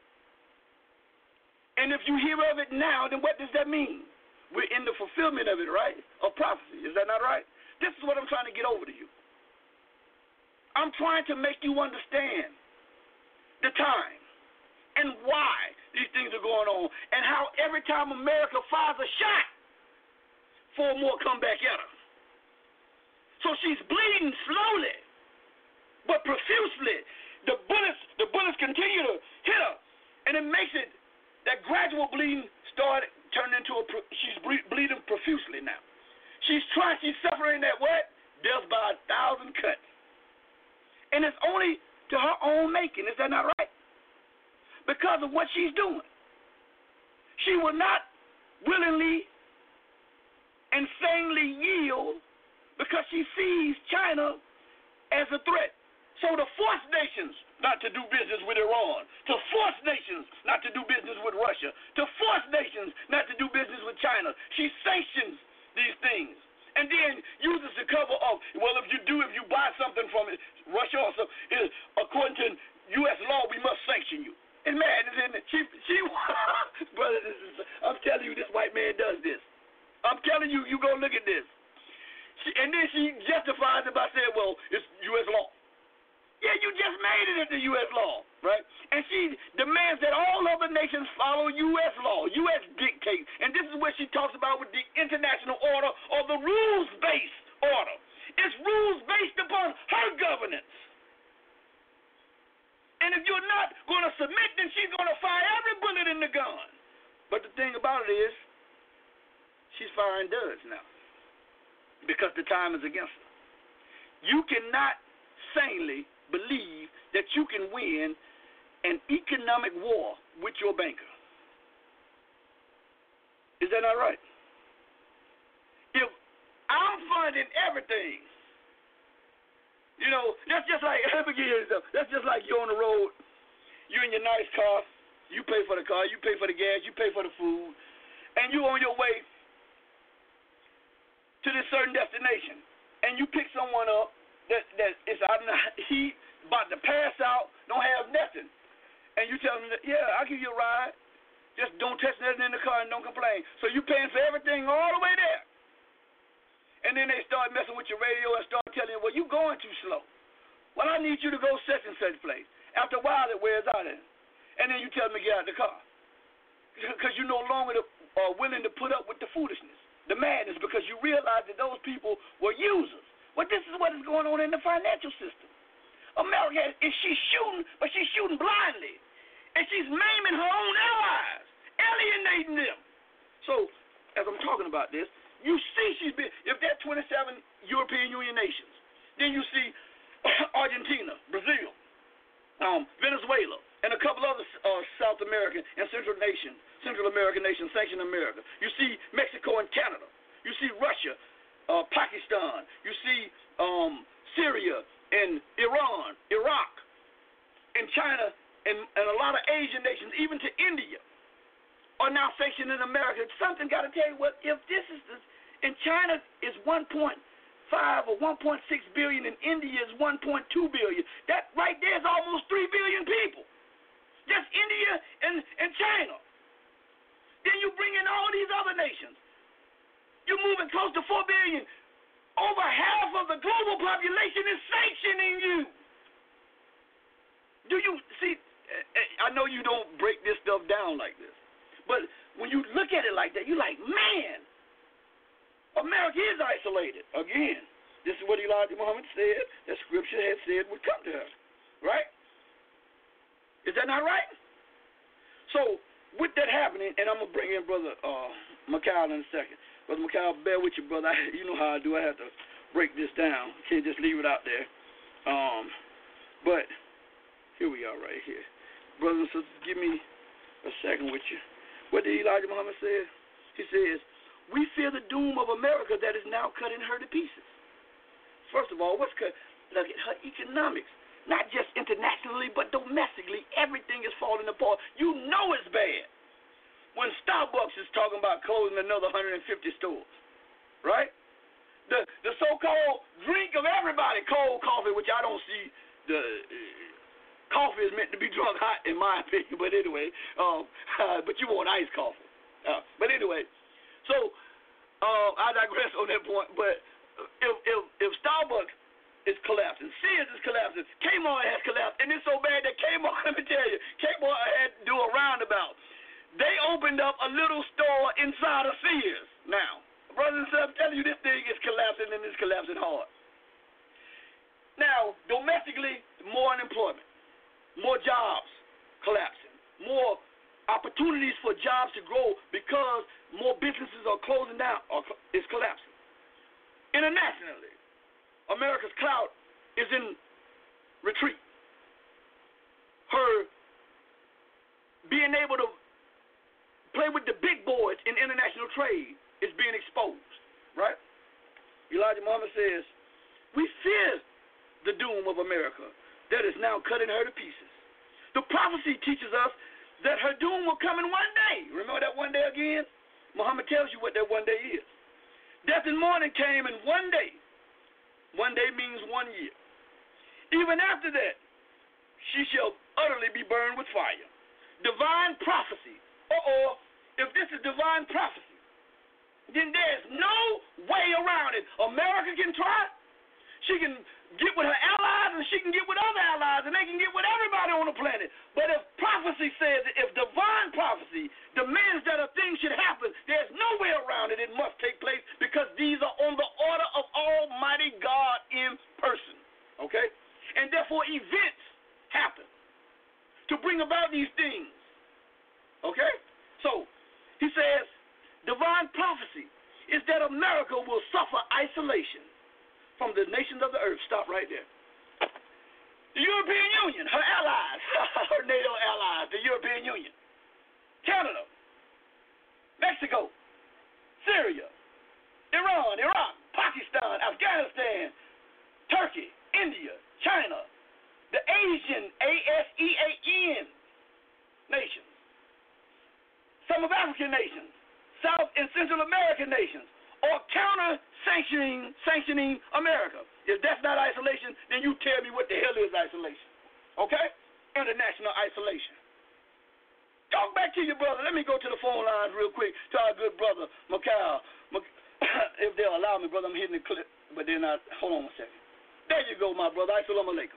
And if you hear of it now, then what does that mean? We're in the fulfillment of it, right? Of prophecy. Is that not right? This is what I'm trying to get over to you. I'm trying to make you understand the time and why these things are going on, and how every time America fires a shot, four more come back at her. So she's bleeding slowly, but profusely. The bullets, the bullets continue to hit her, and it makes it, that gradual bleeding started turning into a, she's bleeding profusely now. She's trying, she's suffering that what? Death by a thousand cuts. And it's only to her own making. Is that not right? Because of what she's doing. She will not willingly and sanely yield because she sees China as a threat. So to force nations not to do business with Iran, to force nations not to do business with Russia, to force nations not to do business with China, she sanctions these things. And then uses the cover of, well, if you do, if you buy something from it, Russia also, is, according to U S law, we must sanction you. And man, and she, she, brother, this is, I'm telling you, this white man does this. I'm telling you, you go look at this. She, and then she justifies it by saying, well, it's U S law. Yeah, you just made it into U S law, right? And she demands that all other nations follow U S law, U S dictate. And this is what she talks about with the international order or the rules-based order. It's rules based upon her governance. And if you're not going to submit, then she's going to fire every bullet in the gun. But the thing about it is, she's firing duds now because the time is against her. You cannot sanely believe that you can win an economic war with your banker. Is that not right? If I'm funding everything, you know, that's just like, let me give you this. That's just like you're on the road, you in your nice car, you pay for the car, you pay for the gas, you pay for the food, and you on your way to this certain destination, and you pick someone up that, that is out in the heat, about to pass out, don't have nothing, and you tell them, that, yeah, I'll give you a ride, just don't touch nothing in the car and don't complain. So you paying for everything all the way there. And then they start messing with your radio and start telling you, well, you going too slow. Well, I need you to go such and such place. After a while, it wears out. In. And then you tell them to get out of the car. Because you're no longer uh, willing to put up with the foolishness, the madness, because you realize that those people were users. Well, this is what is going on in the financial system. America, is she's shooting, but she's shooting blindly. And she's maiming her own allies, alienating them. So, as I'm talking about this, you see she's been, if there are twenty-seven European Union nations, then you see Argentina, Brazil, um, Venezuela, and a couple other uh, South American and Central nations, Central American nations sanction America. You see Mexico and Canada. You see Russia, uh, Pakistan. You see um, Syria and Iran, Iraq, and China, and, and a lot of Asian nations, even to India, are now sanctioning America. Something got to tell you, what if this is the, and China is one point five or one point six billion, and India is one point two billion. That right there is almost three billion people. Just India and, and China. Then you bring in all these other nations. You're moving close to four billion. Over half of the global population is sanctioning you. Do you see? I know you don't break this stuff down like this, but when you look at it like that, you're like, man, America is isolated. Again, this is what Elijah Muhammad said that Scripture had said would come to her. Right? Is that not right? So, with that happening, and I'm going to bring in Brother uh, Mikhail in a second. Brother Mikhail, bear with you, brother. I, you know how I do. I have to break this down. Can't just leave it out there. Um, but here we are right here. Brothers and sisters, give me a second with you. What did Elijah Muhammad say? He says, we fear the doom of America that is now cutting her to pieces. First of all, what's cut? Look at her economics. Not just internationally, but domestically. Everything is falling apart. You know it's bad. When Starbucks is talking about closing another one hundred fifty stores, right? The the so-called drink of everybody, cold coffee, which I don't see the uh, coffee is meant to be drunk hot in my opinion, but anyway, um, uh, but you want iced coffee. Uh, but anyway, so uh, I digress on that point. But if if, if Starbucks is collapsing, Sears is collapsing, Kmart has collapsed, and it's so bad that Kmart, let me tell you, Kmart had to do a roundabout. They opened up a little store inside of Sears. Now, brothers and sisters, I'm telling you, this thing is collapsing, and it's collapsing hard. Now, domestically, more unemployment, more jobs collapsing, more opportunities for jobs to grow because more businesses are closing down or is collapsing. Internationally, America's clout is in retreat. Her being able to play with the big boys in international trade is being exposed, right? Elijah Muhammad says, we fear the doom of America that is now cutting her to pieces. The prophecy teaches us that her doom will come in one day. Remember that one day again? Muhammad tells you what that one day is. Death and mourning came in one day. One day means one year. Even after that, she shall utterly be burned with fire. Divine prophecy. Uh-oh, if this is divine prophecy, then there's no way around it. America can try. She can get with her allies and she can get with other allies and they can get with everybody on the planet. But if prophecy says that if divine prophecy demands that a thing should happen, there's no way around it. It must take place because these are on the order of Almighty God in person. Okay? And therefore events happen to bring about these things. Okay? So, he says, divine prophecy is that America will suffer isolation from the nations of the earth. Stop right there. The European Union, her allies, her NATO allies, the European Union, Canada, Mexico, Syria, Iran, Iraq, Pakistan, Afghanistan, Turkey, India, China, the Asian, A S E A N nations, some of African nations, South and Central American nations, or counter-sanctioning sanctioning America. If that's not isolation, then you tell me what the hell is isolation. Okay? International isolation. Talk back to your brother. Let me go to the phone lines real quick to our good brother, Mikhail. If they'll allow me, brother, I'm hitting the clip, but then I, hold on a second. There you go, my brother. Assalamu alaikum.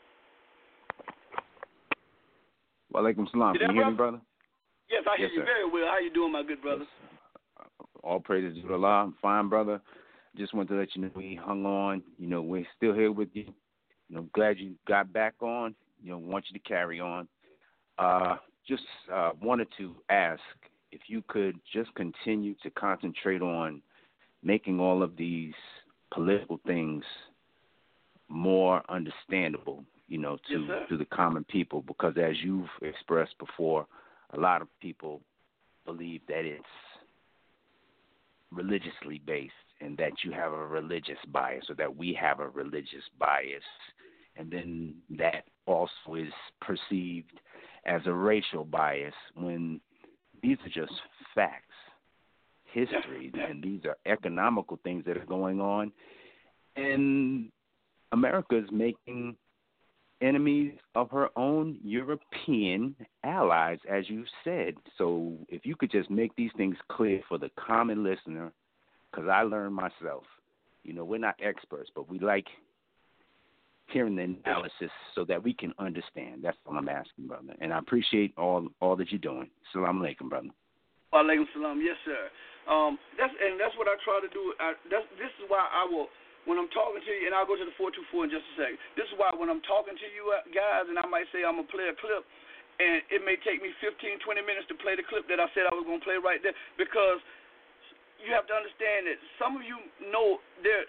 Wa alaikum salam. Can you hear me, brother? Yes, I hear yes, you sir. very well. How you doing, my good brother? Yes. All praises to Allah. I'm fine, brother. Just wanted to let you know we hung on. You know, we're still here with you. You know, glad you got back on. You know, want you to carry on. Uh, just uh, wanted to ask if you could just continue to concentrate on making all of these political things more understandable, you know, to, yes, to the common people, because as you've expressed before, a lot of people believe that it's religiously based and that you have a religious bias or that we have a religious bias. And then that also is perceived as a racial bias when these are just facts, history, and these are economical things that are going on. And America is making enemies of her own European allies, as you said. So if you could just make these things clear for the common listener, because I learned myself, you know, we're not experts, but we like hearing the analysis so that we can understand. That's all I'm asking, brother. And I appreciate all all that you're doing. Assalamu alaikum, brother. Wa alaikum salam. Yes, sir. Um, that's and that's what I try to do. I, that's, this is why I will, when I'm talking to you, and I'll go to the four two four in just a second. This is why when I'm talking to you guys, and I might say I'm going to play a clip, and it may take me fifteen, twenty minutes to play the clip that I said I was going to play right there, because you have to understand that some of you know there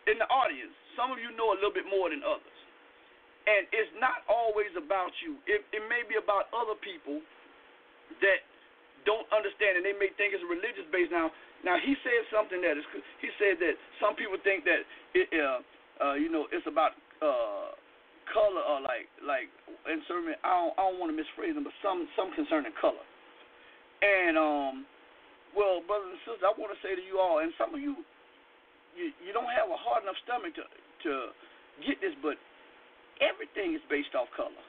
in the audience, some of you know a little bit more than others. And it's not always about you. It, it may be about other people that don't understand, and they may think it's religious based. Now, now he said something that is. He said that some people think that it, uh, uh, you know, it's about uh, color or like, like, and certainly I don't, I don't want to misphrase them, but some, some concerning color. And um, well, brothers and sisters, I want to say to you all, and some of you, you, you don't have a hard enough stomach to to get this, but everything is based off color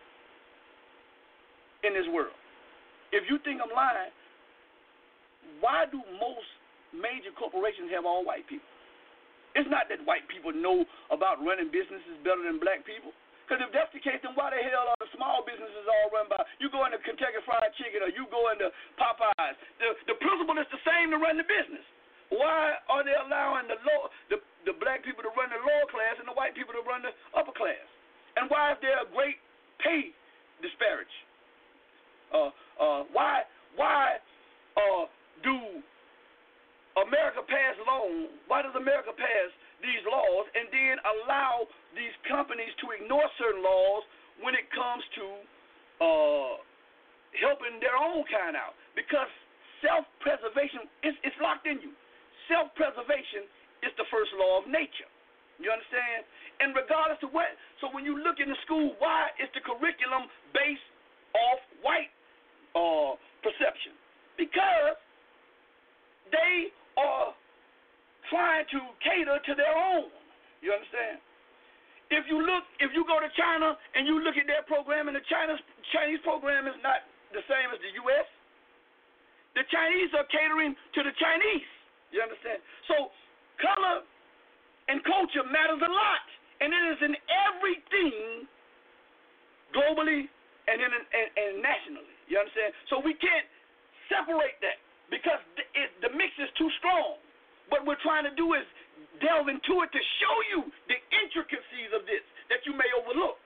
in this world. If you think I'm lying, why do most major corporations have all white people? It's not that white people know about running businesses better than black people. Because if that's the case, then why the hell are the small businesses all run by? You go into Kentucky Fried Chicken or you go into Popeyes. The, the principle is the same to run the business. Why are they allowing the low, the, the black people to run the lower class and the white people to run the upper class? And why is there a great pay disparity? Uh, uh, why why uh, do America pass laws? Why does America pass these laws and then allow these companies to ignore certain laws when it comes to uh, helping their own kind out? Because self-preservation is it's locked in you. Self-preservation is the first law of nature. You understand? And regardless of what, so when you look in the school, why is the curriculum based off white uh, perception? Because they are trying to cater to their own. You understand? If you look, if you go to China and you look at their program, and the China's, Chinese program is not the same as the U S, the Chinese are catering to the Chinese. You understand? So color and culture matters a lot, and it is in everything globally and, in, and, and nationally. You understand? So we can't separate that because the, it, the mix is too strong. What we're trying to do is delve into it to show you the intricacies of this that you may overlook.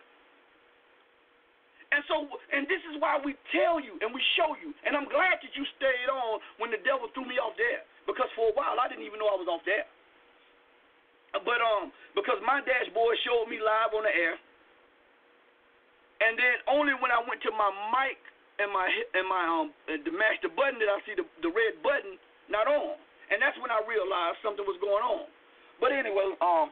And so, and this is why we tell you and we show you, and I'm glad that you stayed on when the devil threw me off there, because for a while I didn't even know I was off there. But um, because my dashboard showed me live on the air, and then only when I went to my mic and my and my um to match the button did I see the the red button not on, and that's when I realized something was going on. But anyway, um,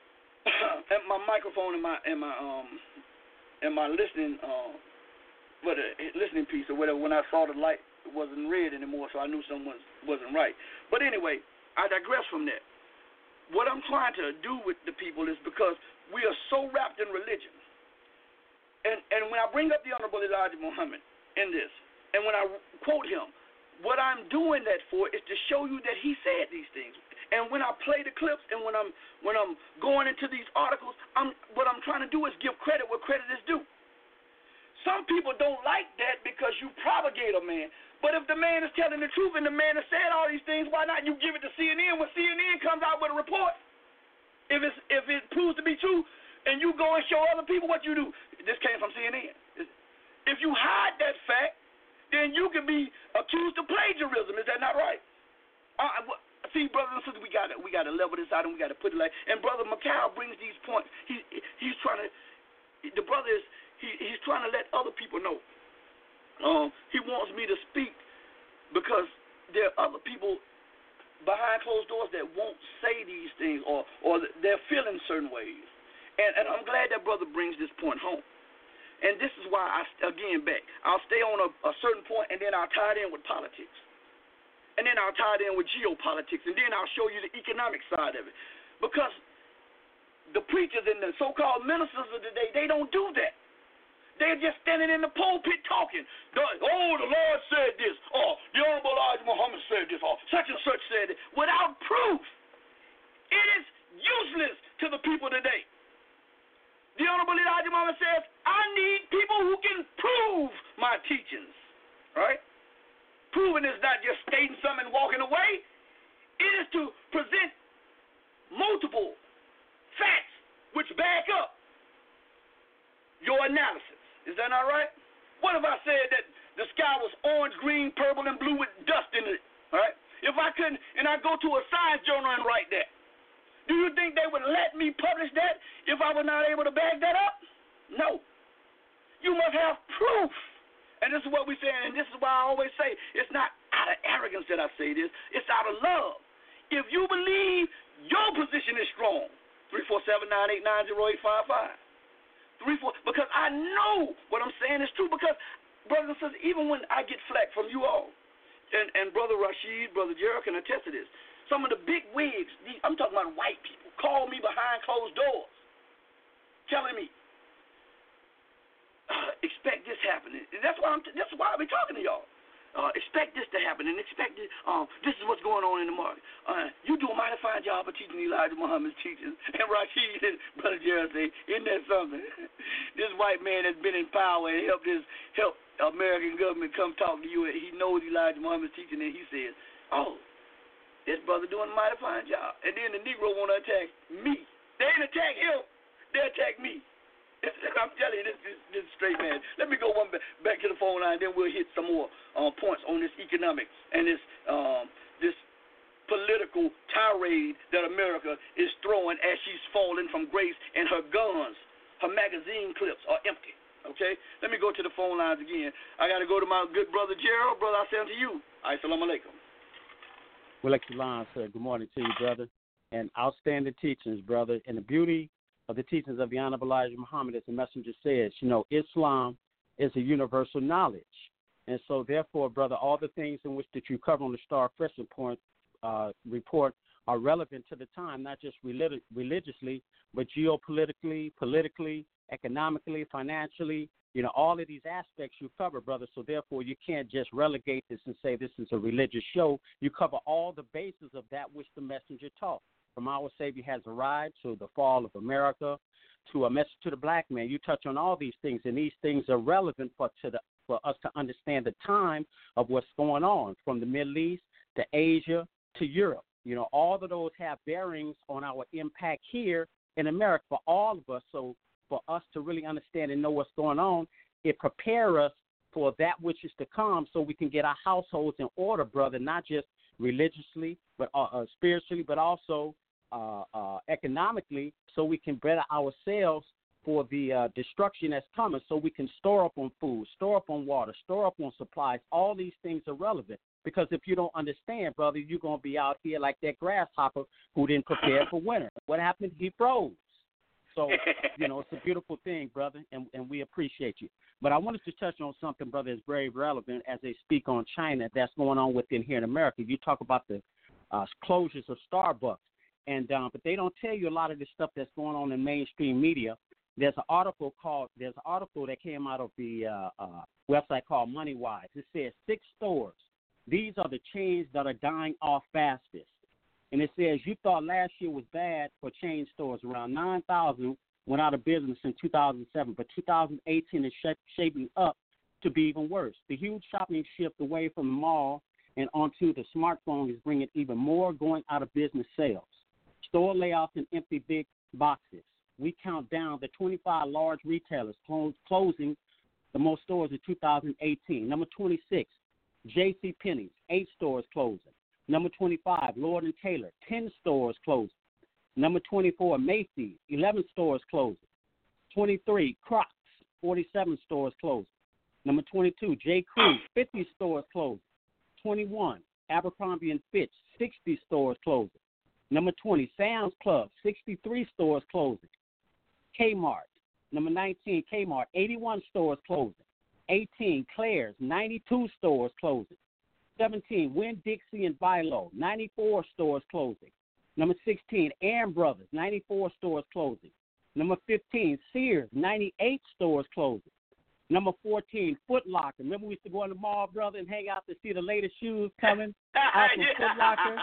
and my microphone and my and my um and my listening um, what a listening piece or whatever. When I saw the light, it wasn't red anymore, so I knew something wasn't right. But anyway, I digress from that. What I'm trying to do with the people is because we are so wrapped in religion. And and when I bring up the Honorable Elijah Muhammad in this, and when I quote him, what I'm doing that for is to show you that he said these things. And when I play the clips and when I'm when I'm going into these articles, I'm what I'm trying to do is give credit where credit is due. Some people don't like that because you propagate a man. But if the man is telling the truth and the man has said all these things, why not you give it to C N N when C N N comes out with a report? If it's if it proves to be true and you go and show other people what you do, this came from C N N. If you hide that fact, then you can be accused of plagiarism. Is that not right? Uh, see, brothers and sisters, we got we got to level this out and we got to put it like. And Brother Macau brings these points. He he's trying to. The brother is he he's trying to let other people know. Um, he wants me to speak because there are other people behind closed doors that won't say these things or, or they're feeling certain ways. And, and I'm glad that brother brings this point home. And this is why, I again, back, I'll stay on a, a certain point and then I'll tie it in with politics. And then I'll tie it in with geopolitics. And then I'll show you the economic side of it. Because the preachers and the so-called ministers of the day, they don't do that. They're just standing in the pulpit talking. Oh, the Lord said this. Oh, the Honorable Elijah Muhammad said this. Oh, such and such said it. Without proof. It is useless to the people today. The Honorable Elijah Muhammad says, I need people who can prove my teachings. Right? Proving is not just stating something and walking away. It is to present multiple facts which back up your analysis. Is that not right? What if I said that the sky was orange, green, purple, and blue with dust in it? All right? If I couldn't, and I go to a science journal and write that, Do you think they would let me publish that if I was not able to back that up? No. You must have proof. And this is what we're saying, and this is why I always say it's not out of arrogance that I say this. It's out of love. If you believe your position is strong, three four seven, nine eight nine, zero eight five five. Three, four, because I know what I'm saying is true. Because, brothers and sisters, even when I get flack from you all, and, and Brother Rashid, Brother Gerald can attest to this, some of the big wigs, I'm talking about white people, call me behind closed doors, telling me, uh, expect this happening. That's why I'm. That's why I be talking to y'all. Uh, expect this to happen, and expect it. Um, this is what's going on in the market. Uh, you do a mighty fine job of teaching Elijah Muhammad's teachings. And Rashid and Brother Gerald say, isn't that something? This white man has been in power and helped this help American government come talk to you. And he knows Elijah Muhammad's teaching, and he says, "Oh, this brother doing a mighty fine job." And then the Negro want to attack me. They ain't attack him. They attack me. I'm telling you, this is this, this straight man. Let me go one back, back to the phone line, then we'll hit some more um, points on this economic and this um, this political tirade that America is throwing as she's falling from grace, and her guns, her magazine clips are empty. Okay? Let me go to the phone lines again. I got to go to my good brother Gerald. Brother, I say unto you, assalamu alaikum. Well, excellent, sir. Good morning to you, brother. And outstanding teachings, brother. And the beauty of the teachings of the Honorable Elijah Muhammad, as the messenger says, you know, Islam is a universal knowledge. And so, therefore, brother, all the things in which that you cover on the Star Crescent Point uh, report are relevant to the time, not just relig- religiously, but geopolitically, politically, economically, financially, you know, all of these aspects you cover, brother. So, therefore, you can't just relegate this and say this is a religious show. You cover all the bases of that which the messenger taught. From our Savior has arrived to the fall of America, to a message to the black man. You touch on all these things, and these things are relevant for to the, for us to understand the time of what's going on from the Middle East to Asia to Europe. You know, all of those have bearings on our impact here in America for all of us. So for us to really understand and know what's going on, it prepares us for that which is to come, so we can get our households in order, brother, not just religiously, but uh, uh, spiritually, but also Uh, uh, economically, so we can better ourselves for the uh, destruction that's coming, so we can store up on food, store up on water, store up on supplies. All these things are relevant, because if you don't understand, brother, you're going to be out here like that grasshopper who didn't prepare for winter. What happened? He froze. So, you know, it's a beautiful thing, brother, and, and we appreciate you. But I wanted to touch on something, brother, that's very relevant as they speak on China that's going on within here in America. You talk about the uh, closures of Starbucks. And um, but they don't tell you a lot of the stuff that's going on in mainstream media. There's an article called there's an article that came out of the uh, uh, website called MoneyWise. It says six stores. These are the chains that are dying off fastest. And it says you thought last year was bad for chain stores. Around nine thousand went out of business in two thousand seven, but two thousand eighteen is sh- shaping up to be even worse. The huge shopping shift away from the mall and onto the smartphone is bringing even more going out of business sales. Store layoffs and empty big boxes. We count down the twenty-five large retailers close, closing the most stores in two thousand eighteen. Number twenty-six, J C Penney's, eight stores closing. Number twenty-five, Lord and Taylor, ten stores closing. Number twenty-four, Macy's, eleven stores closing. twenty-three, Crocs, forty-seven stores closing. Number twenty-two, J. Crew, fifty stores closing. twenty-one, Abercrombie and Fitch, sixty stores closing. Number twenty, Sam's Club, sixty-three stores closing. Kmart, number nineteen, Kmart, eighty-one stores closing. eighteen, Claire's, ninety-two stores closing. seventeen, Winn-Dixie and Bilo, ninety-four stores closing. Number sixteen, Aaron Brothers, ninety-four stores closing. Number fifteen, Sears, ninety-eight stores closing. Number fourteen, Foot Locker. Remember we used to go in the mall, brother, and hang out to see the latest shoes coming out from Foot Locker?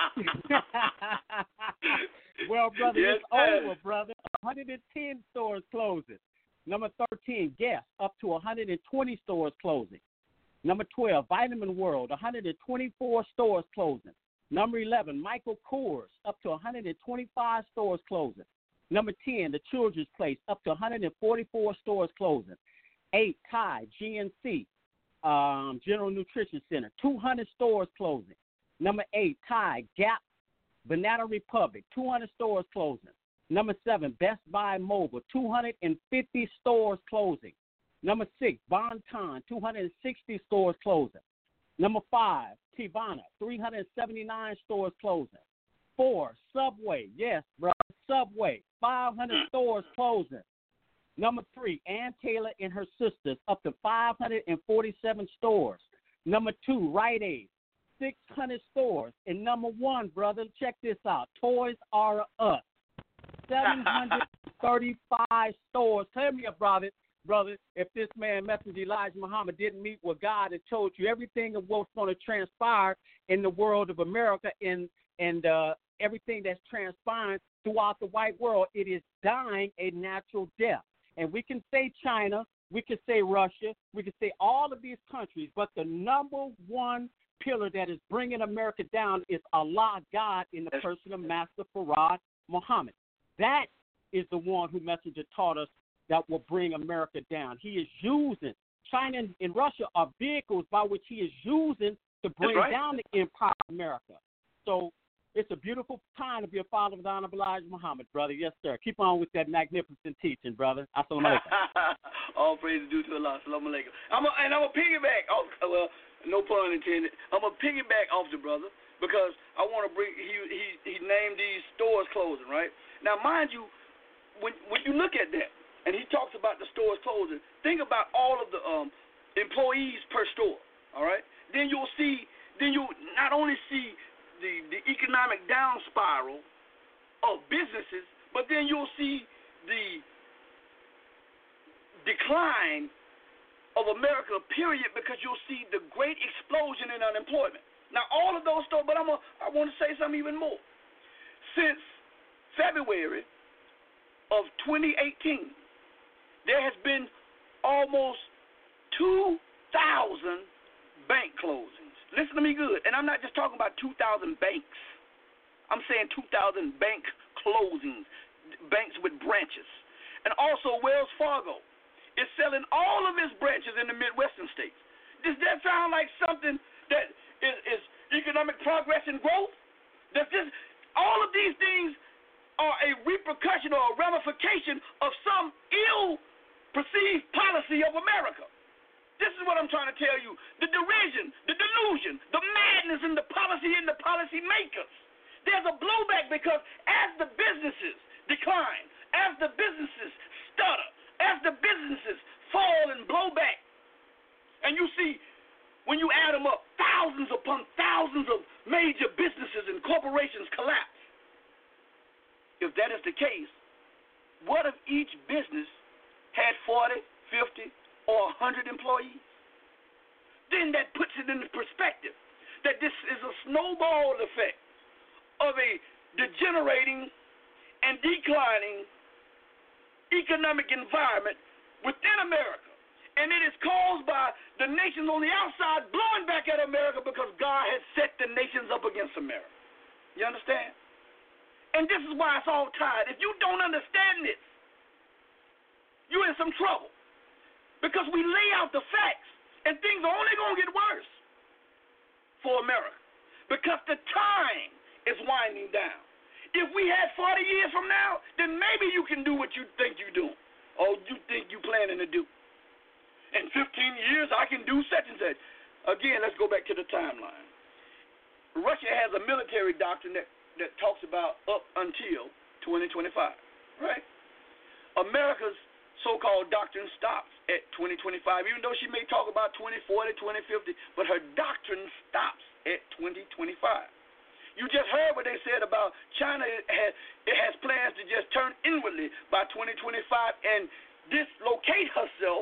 Well, brother, yes, it's sir. over, brother. one hundred ten stores closing. Number thirteen, Guess, up to one hundred twenty stores closing. Number twelve, Vitamin World, one hundred twenty-four stores closing. Number eleven, Michael Kors, up to one hundred twenty-five stores closing. Number ten, The Children's Place, up to one hundred forty-four stores closing. Eight, Tide, G N C, um, General Nutrition Center, two hundred stores closing. Number eight, Tide, Gap, Banana Republic, two hundred stores closing. Number seven, Best Buy Mobile, two hundred fifty stores closing. Number six, Bon-Ton, two hundred sixty stores closing. Number five, Teavana, three hundred seventy-nine stores closing. Four, Subway, yes, bro, Subway, five hundred stores closing. Number three, Ann Taylor and her sisters, up to five hundred forty-seven stores. Number two, Rite Aid, six hundred stores. And number one, brother, check this out, Toys R Us, seven hundred thirty-five stores. Tell me, brother, brother, if this man, Messenger Elijah Muhammad, didn't meet with God and told you everything of what's going to transpire in the world of America and, and uh, everything that's transpiring throughout the white world, it is dying a natural death. And we can say China, we can say Russia, we can say all of these countries, but the number one pillar that is bringing America down is Allah, God, in the person of Master Farad Muhammad. That is the one who Messenger taught us that will bring America down. He is using, China and Russia are vehicles by which he is using to bring right. down the empire of America. So it's a beautiful time to be a follower of the Honorable Elijah Muhammad, brother. Yes, sir. Keep on with that magnificent teaching, brother. Assalamu alaikum. All praise due to Allah. Assalamu alaikum. I'm a, and I'm a piggyback off, well, no pun intended. I'm a piggyback off the brother because I want to bring, he, he, he named these stores closing, right? Now, mind you, when, when you look at that, and he talks about the stores closing, think about all of the um, employees per store, all right? Then you'll see, then you'll not only see the, the economic down spiral of businesses, but then you'll see the decline of America, period, because you'll see the great explosion in unemployment. Now, all of those stores, but I'm a, I want to say something even more. Since February of twenty eighteen, there has been almost two thousand bank closings. Listen to me good. And I'm not just talking about two thousand banks. I'm saying two thousand bank closings, banks with branches. And also Wells Fargo is selling all of its branches in the Midwestern states. Does that sound like something that is, is economic progress and growth? Does this, all of these things are a repercussion or a ramification of some ill-perceived policy of America. This is what I'm trying to tell you. The derision, the delusion, the madness in the policy and the policy makers. There's a blowback because as the businesses decline, as the businesses stutter, as the businesses fall and blow back, and you see, when you add them up, thousands upon thousands of major businesses and corporations collapse. If that is the case, what if each business had forty, fifty, or one hundred employees? Then that puts it into perspective that this is a snowball effect of a degenerating and declining economic environment within America. And it is caused by the nations on the outside blowing back at America because God has set the nations up against America. You understand? And this is why it's all tied. If you don't understand this, you're in some trouble. Because we lay out the facts, and things are only going to get worse for America. Because the time is winding down. If we had forty years from now, then maybe you can do what you think you're doing, or you think you're planning to do. In fifteen years, I can do such and such. Again, let's go back to the timeline. Russia has a military doctrine that, that talks about up until twenty twenty-five, right? America's so-called doctrine stops at twenty twenty-five, even though she may talk about twenty forty, twenty fifty, but her doctrine stops at twenty twenty-five. You just heard what they said about China. It has, it has plans to just turn inwardly by twenty twenty-five and dislocate herself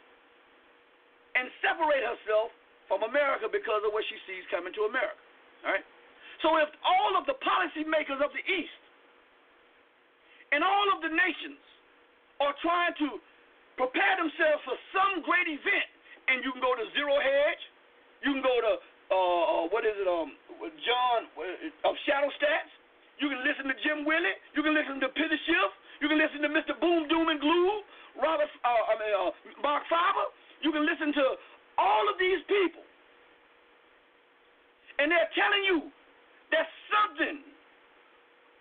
and separate herself from America because of what she sees coming to America. All right? So if all of the policymakers of the East and all of the nations are trying to prepare themselves for some great event, and you can go to Zero Hedge, you can go to, uh, what is it, um, John of Shadow Stats, you can listen to Jim Willett, you can listen to Peter Schiff, you can listen to Mister Boom, Doom, and Gloom, Robert, uh, I mean, uh, Mark Faber, you can listen to all of these people, and they're telling you that something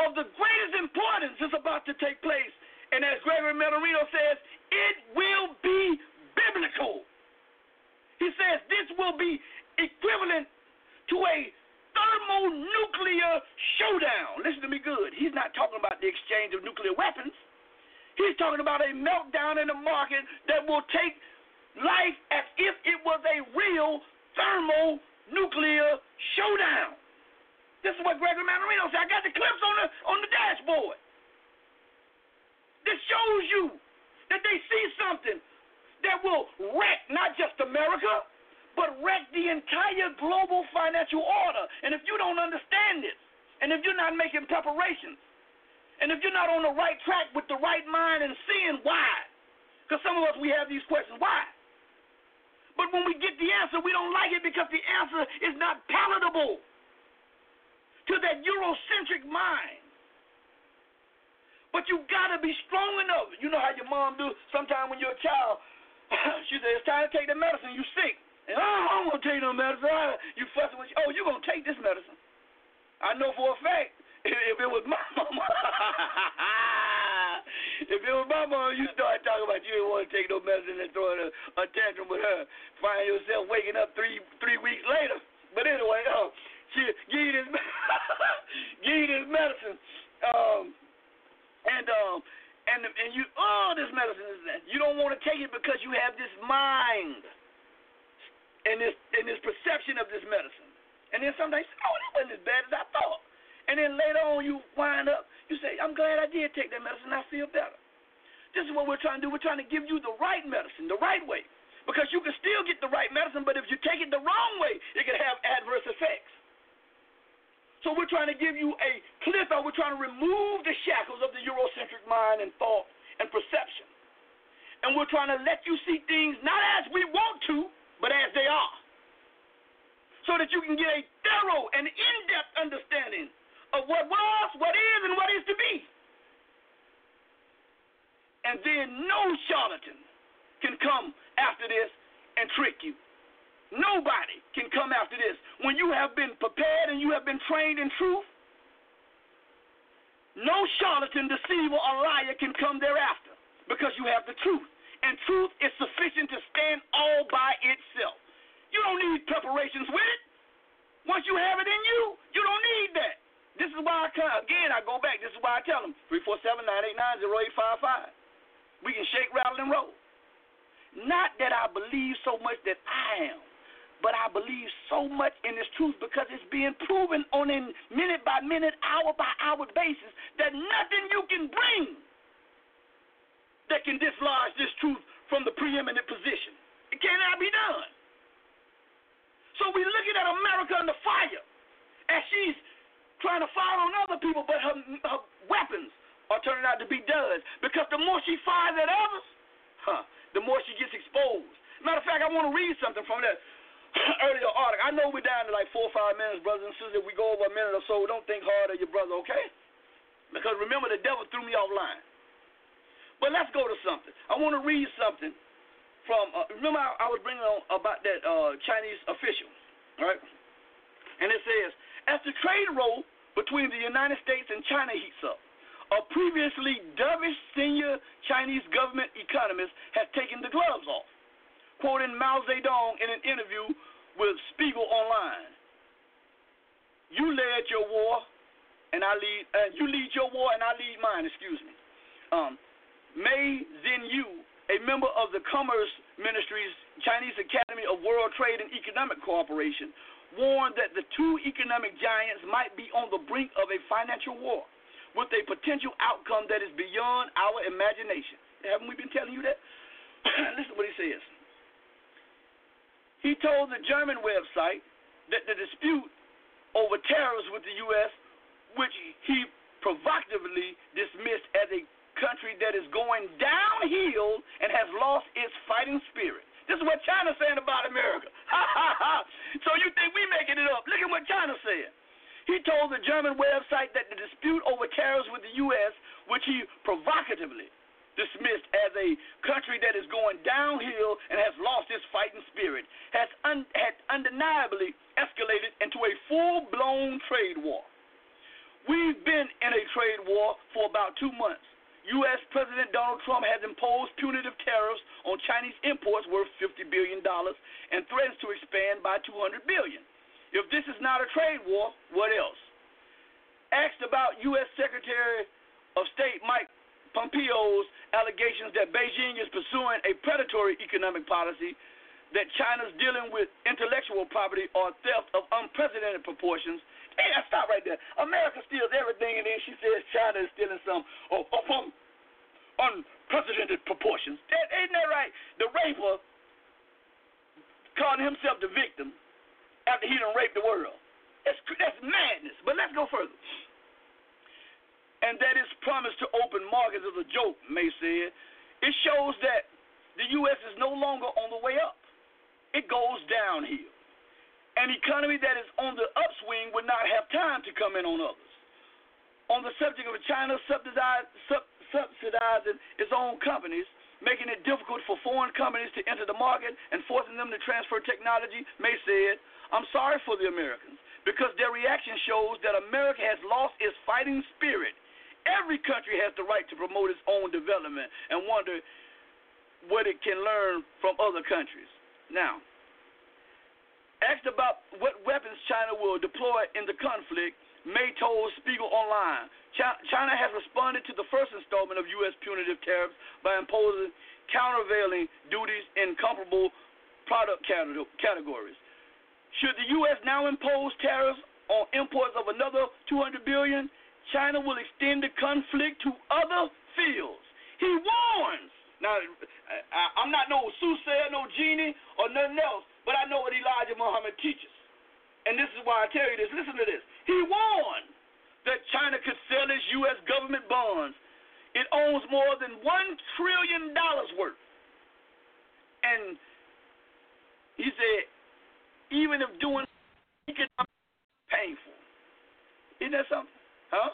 of the greatest importance is about to take place. And as Gregory Medarino says, it will be biblical. He says this will be equivalent to a thermonuclear showdown. Listen to me good. He's not talking about the exchange of nuclear weapons. He's talking about a meltdown in the market that will take life as if it was a real thermonuclear showdown. This is what Gregory Medarino said. I got the clips on the on the dashboard. This shows you that they see something that will wreck not just America, but wreck the entire global financial order. And if you don't understand this, and if you're not making preparations, and if you're not on the right track with the right mind and seeing why, because some of us, we have these questions, why? But when we get the answer, we don't like it because the answer is not palatable to that Eurocentric mind. But you got to be strong enough. You know how your mom do sometimes when you're a child. She says, it's time to take the medicine. You sick. And, oh, I don't want to take no medicine. You fussing with you. Oh, you're going to take this medicine. I know for a fact, if, if it was my mama, if it was my mama, you start talking about you didn't want to take no medicine and throwing a, a tantrum with her. Find yourself waking up three three weeks later. But anyway, oh, she give you this, give you this medicine. Um, and um, and and you, oh, this medicine is that. You don't want to take it because you have this mind and this and this perception of this medicine. And then sometimes, oh, that wasn't as bad as I thought. And then later on, you wind up, you say, I'm glad I did take that medicine. I feel better. This is what we're trying to do. We're trying to give you the right medicine, the right way. Because you can still get the right medicine, but if you take it the wrong way, it can have adverse effects. So we're trying to give you a cliff out. We're trying to remove the shackles of the Eurocentric mind and thought and perception. And we're trying to let you see things not as we want to, but as they are. So that you can get a thorough and in-depth understanding of what was, what is, and what is to be. And then no charlatan can come after this and trick you. Nobody can come after this. When you have been prepared and you have been trained in truth, no charlatan, deceiver, or liar can come thereafter because you have the truth. And truth is sufficient to stand all by itself. You don't need preparations with it. Once you have it in you, you don't need that. This is why I come, again, I go back. This is why I tell them, three four seven, nine eight nine, zero eight five five. We can shake, rattle, and roll. Not that I believe so much that I am, but I believe so much in this truth because it's being proven on a minute by minute, hour by hour basis that nothing you can bring that can dislodge this truth from the preeminent position. It cannot be done. So we're looking at America under fire as she's trying to fire on other people, but her, her weapons are turning out to be duds because the more she fires at others, huh, the more she gets exposed. Matter of fact, I want to read something from that earlier article. I know we're down to like four or five minutes, brothers and sisters. If we go over a minute or so, don't think hard of your brother, okay? Because remember, the devil threw me offline. But let's go to something. I want to read something from, uh, remember I, I was bringing on about that uh, Chinese official, right? And it says, as the trade row between the United States and China heats up, a previously dovish senior Chinese government economist has taken the gloves off, quoting Mao Zedong in an interview with Spiegel Online. You led your war, and I lead. Uh, you lead your war, and I lead mine. Excuse me. Um, Mei Zhenyu, a member of the Commerce Ministry's Chinese Academy of World Trade and Economic Cooperation, warned that the two economic giants might be on the brink of a financial war with a potential outcome that is beyond our imagination. Haven't we been telling you that? Listen to what he says. He told the German website that the dispute over tariffs with the U S, which he provocatively dismissed as a country that is going downhill and has lost its fighting spirit. This is what China's saying about America. So you think we making it up. Look at what China said. He told the German website that the dispute over tariffs with the U S, which he provocatively dismissed as a country that is going downhill and has lost its fighting spirit, has un- had undeniably escalated into a full-blown trade war. We've been in a trade war for about two months. U S President Donald Trump has imposed punitive tariffs on Chinese imports worth fifty billion dollars and threatens to expand by two hundred billion dollars. If this is not a trade war, what else? Asked about U S Secretary of State Mike Pompeo's allegations that Beijing is pursuing a predatory economic policy, that China's dealing with intellectual property or theft of unprecedented proportions. Hey, I stop right there. America steals everything, and then she says China is stealing some of, of um, unprecedented proportions. That, ain't that right? The raper calling himself the victim after he done raped the world. That's, that's madness. But let's go further. And that is promised to open markets is a joke, May said. It shows that the U S is no longer on the way up. It goes downhill. An economy that is on the upswing would not have time to come in on others. On the subject of China subsidize, sub, subsidizing its own companies, making it difficult for foreign companies to enter the market and forcing them to transfer technology, May said, I'm sorry for the Americans, because their reaction shows that America has lost its fighting spirit. Every country has the right to promote its own development and wonder what it can learn from other countries. Now, asked about what weapons China will deploy in the conflict, May told Spiegel Online, China has responded to the first installment of U S punitive tariffs by imposing countervailing duties in comparable product categories. Should the U S now impose tariffs on imports of another two hundred billion dollars, China will extend the conflict to other fields. He warns. Now, I, I'm not no soothsayer, no genie, or nothing else, but I know what Elijah Muhammad teaches. And this is why I tell you this. Listen to this. He warned that China could sell its U S government bonds. It owns more than one trillion dollars worth. And he said, even if doing economic painful. Isn't that something? Huh?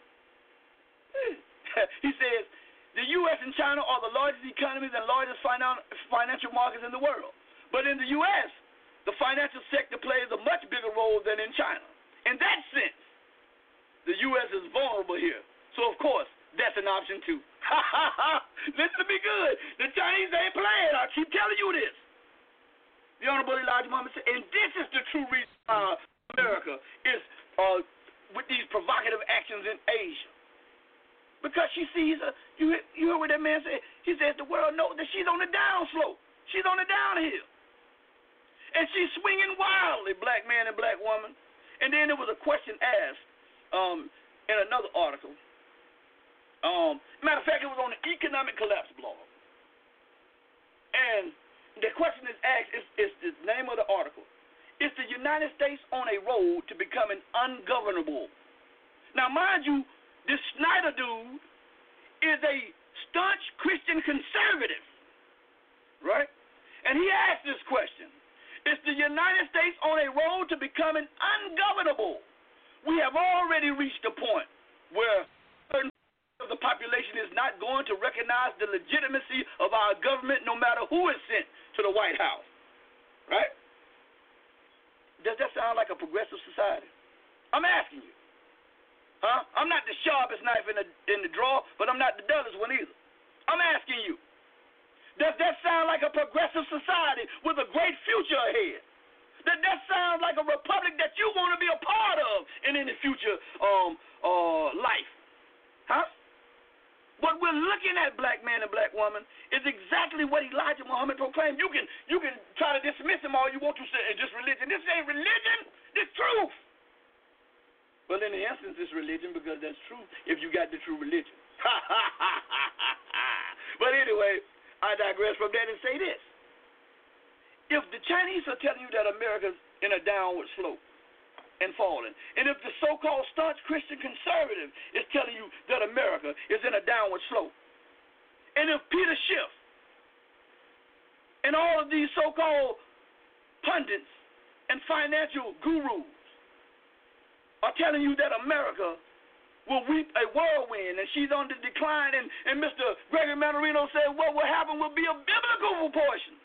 He says, the U S and China are the largest economies and largest financial markets in the world. But in the U S, the financial sector plays a much bigger role than in China. In that sense, the U S is vulnerable here. So, of course, that's an option, too. Listen to me good. The Chinese ain't playing. I keep telling you this. The Honorable Elijah Muhammad said, and this is the true reason uh, America is uh, with these provocative actions in Asia. Because she sees, a, you, you heard what that man said? He says the world knows that she's on the downslope. She's on the downhill. And she's swinging wildly, black man and black woman. And then there was a question asked um, in another article. Um, matter of fact, it was on the Economic Collapse blog. And the question is asked, is, is the name of the article, is the United States on a road to becoming ungovernable? Now, mind you, this Snyder dude is a staunch Christian conservative, right? And he asked this question, is the United States on a road to becoming ungovernable? We have already reached a point where certain of the population is not going to recognize the legitimacy of our government no matter who is sent to the White House, right? Does that sound like a progressive society? I'm asking you. Huh? I'm not the sharpest knife in the in the drawer, but I'm not the dullest one either. I'm asking you. Does that sound like a progressive society with a great future ahead? Does that sound like a republic that you want to be a part of in any future um uh life? Huh? What we're looking at, black man and black woman, is exactly what Elijah Muhammad proclaimed. You can you can try to dismiss him all you want to say it's just religion. This ain't religion, this truth. Well, in the instance, it's religion because that's true if you got the true religion. But anyway, I digress from that and say this. If the Chinese are telling you that America's in a downward slope and falling, and if the so-called staunch Christian conservative is telling you that America is in a downward slope, and if Peter Schiff and all of these so-called pundits and financial gurus are telling you that America will reap a whirlwind and she's on the decline, and, and Mister Gregory Mannarino said what will happen will be of biblical proportions.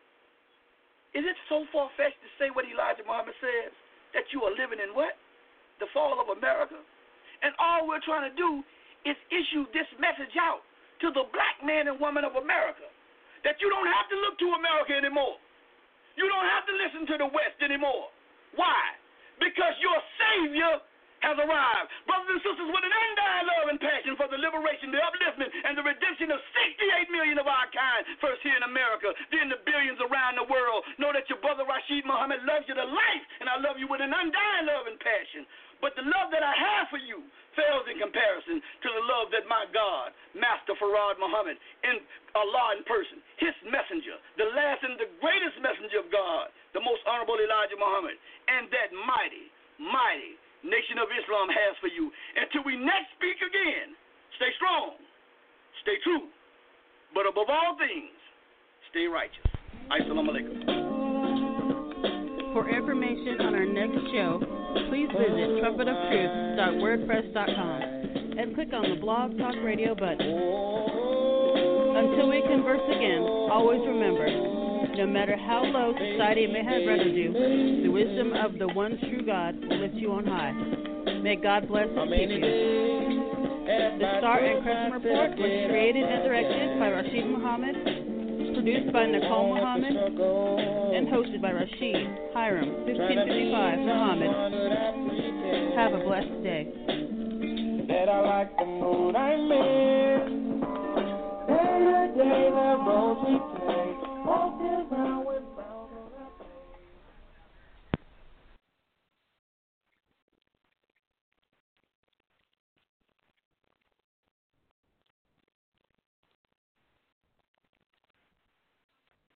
Is it so far-fetched to say what Elijah Muhammad says, that you are living in what? the fall of America. And all we're trying to do is issue this message out to the black man and woman of America, that you don't have to look to America anymore. You don't have to listen to the West anymore. Why? Because your Savior has arrived. Brothers and sisters, with an undying love and passion for the liberation, the upliftment, and the redemption of sixty-eight million of our kind, first here in America, then the billions around the world, know that your brother Rashid Muhammad loves you to life, and I love you with an undying love and passion. But the love that I have for you fails in comparison to the love that my God, Master Farad Muhammad, and Allah in person, his messenger, the last and the greatest messenger of God, the most honorable Elijah Muhammad, and that mighty, mighty Nation of Islam has for you. Until we next speak again, stay strong, stay true, but above all things, stay righteous. Assalamu alaikum. For information on our next show, please visit trumpet of truth dot wordpress dot com and click on the Blog Talk Radio button. Until we converse again, always remember, no matter how low society may have rendered you, the wisdom of the one true God will lift you on high. May God bless and keep you. The Star and Crescent Report was created and directed by Rashid Muhammad, produced by Nicole Muhammad, and hosted by Rashid Hiram, fifteen fifty-five Muhammad. Have a blessed day. That I like the mood I'm in.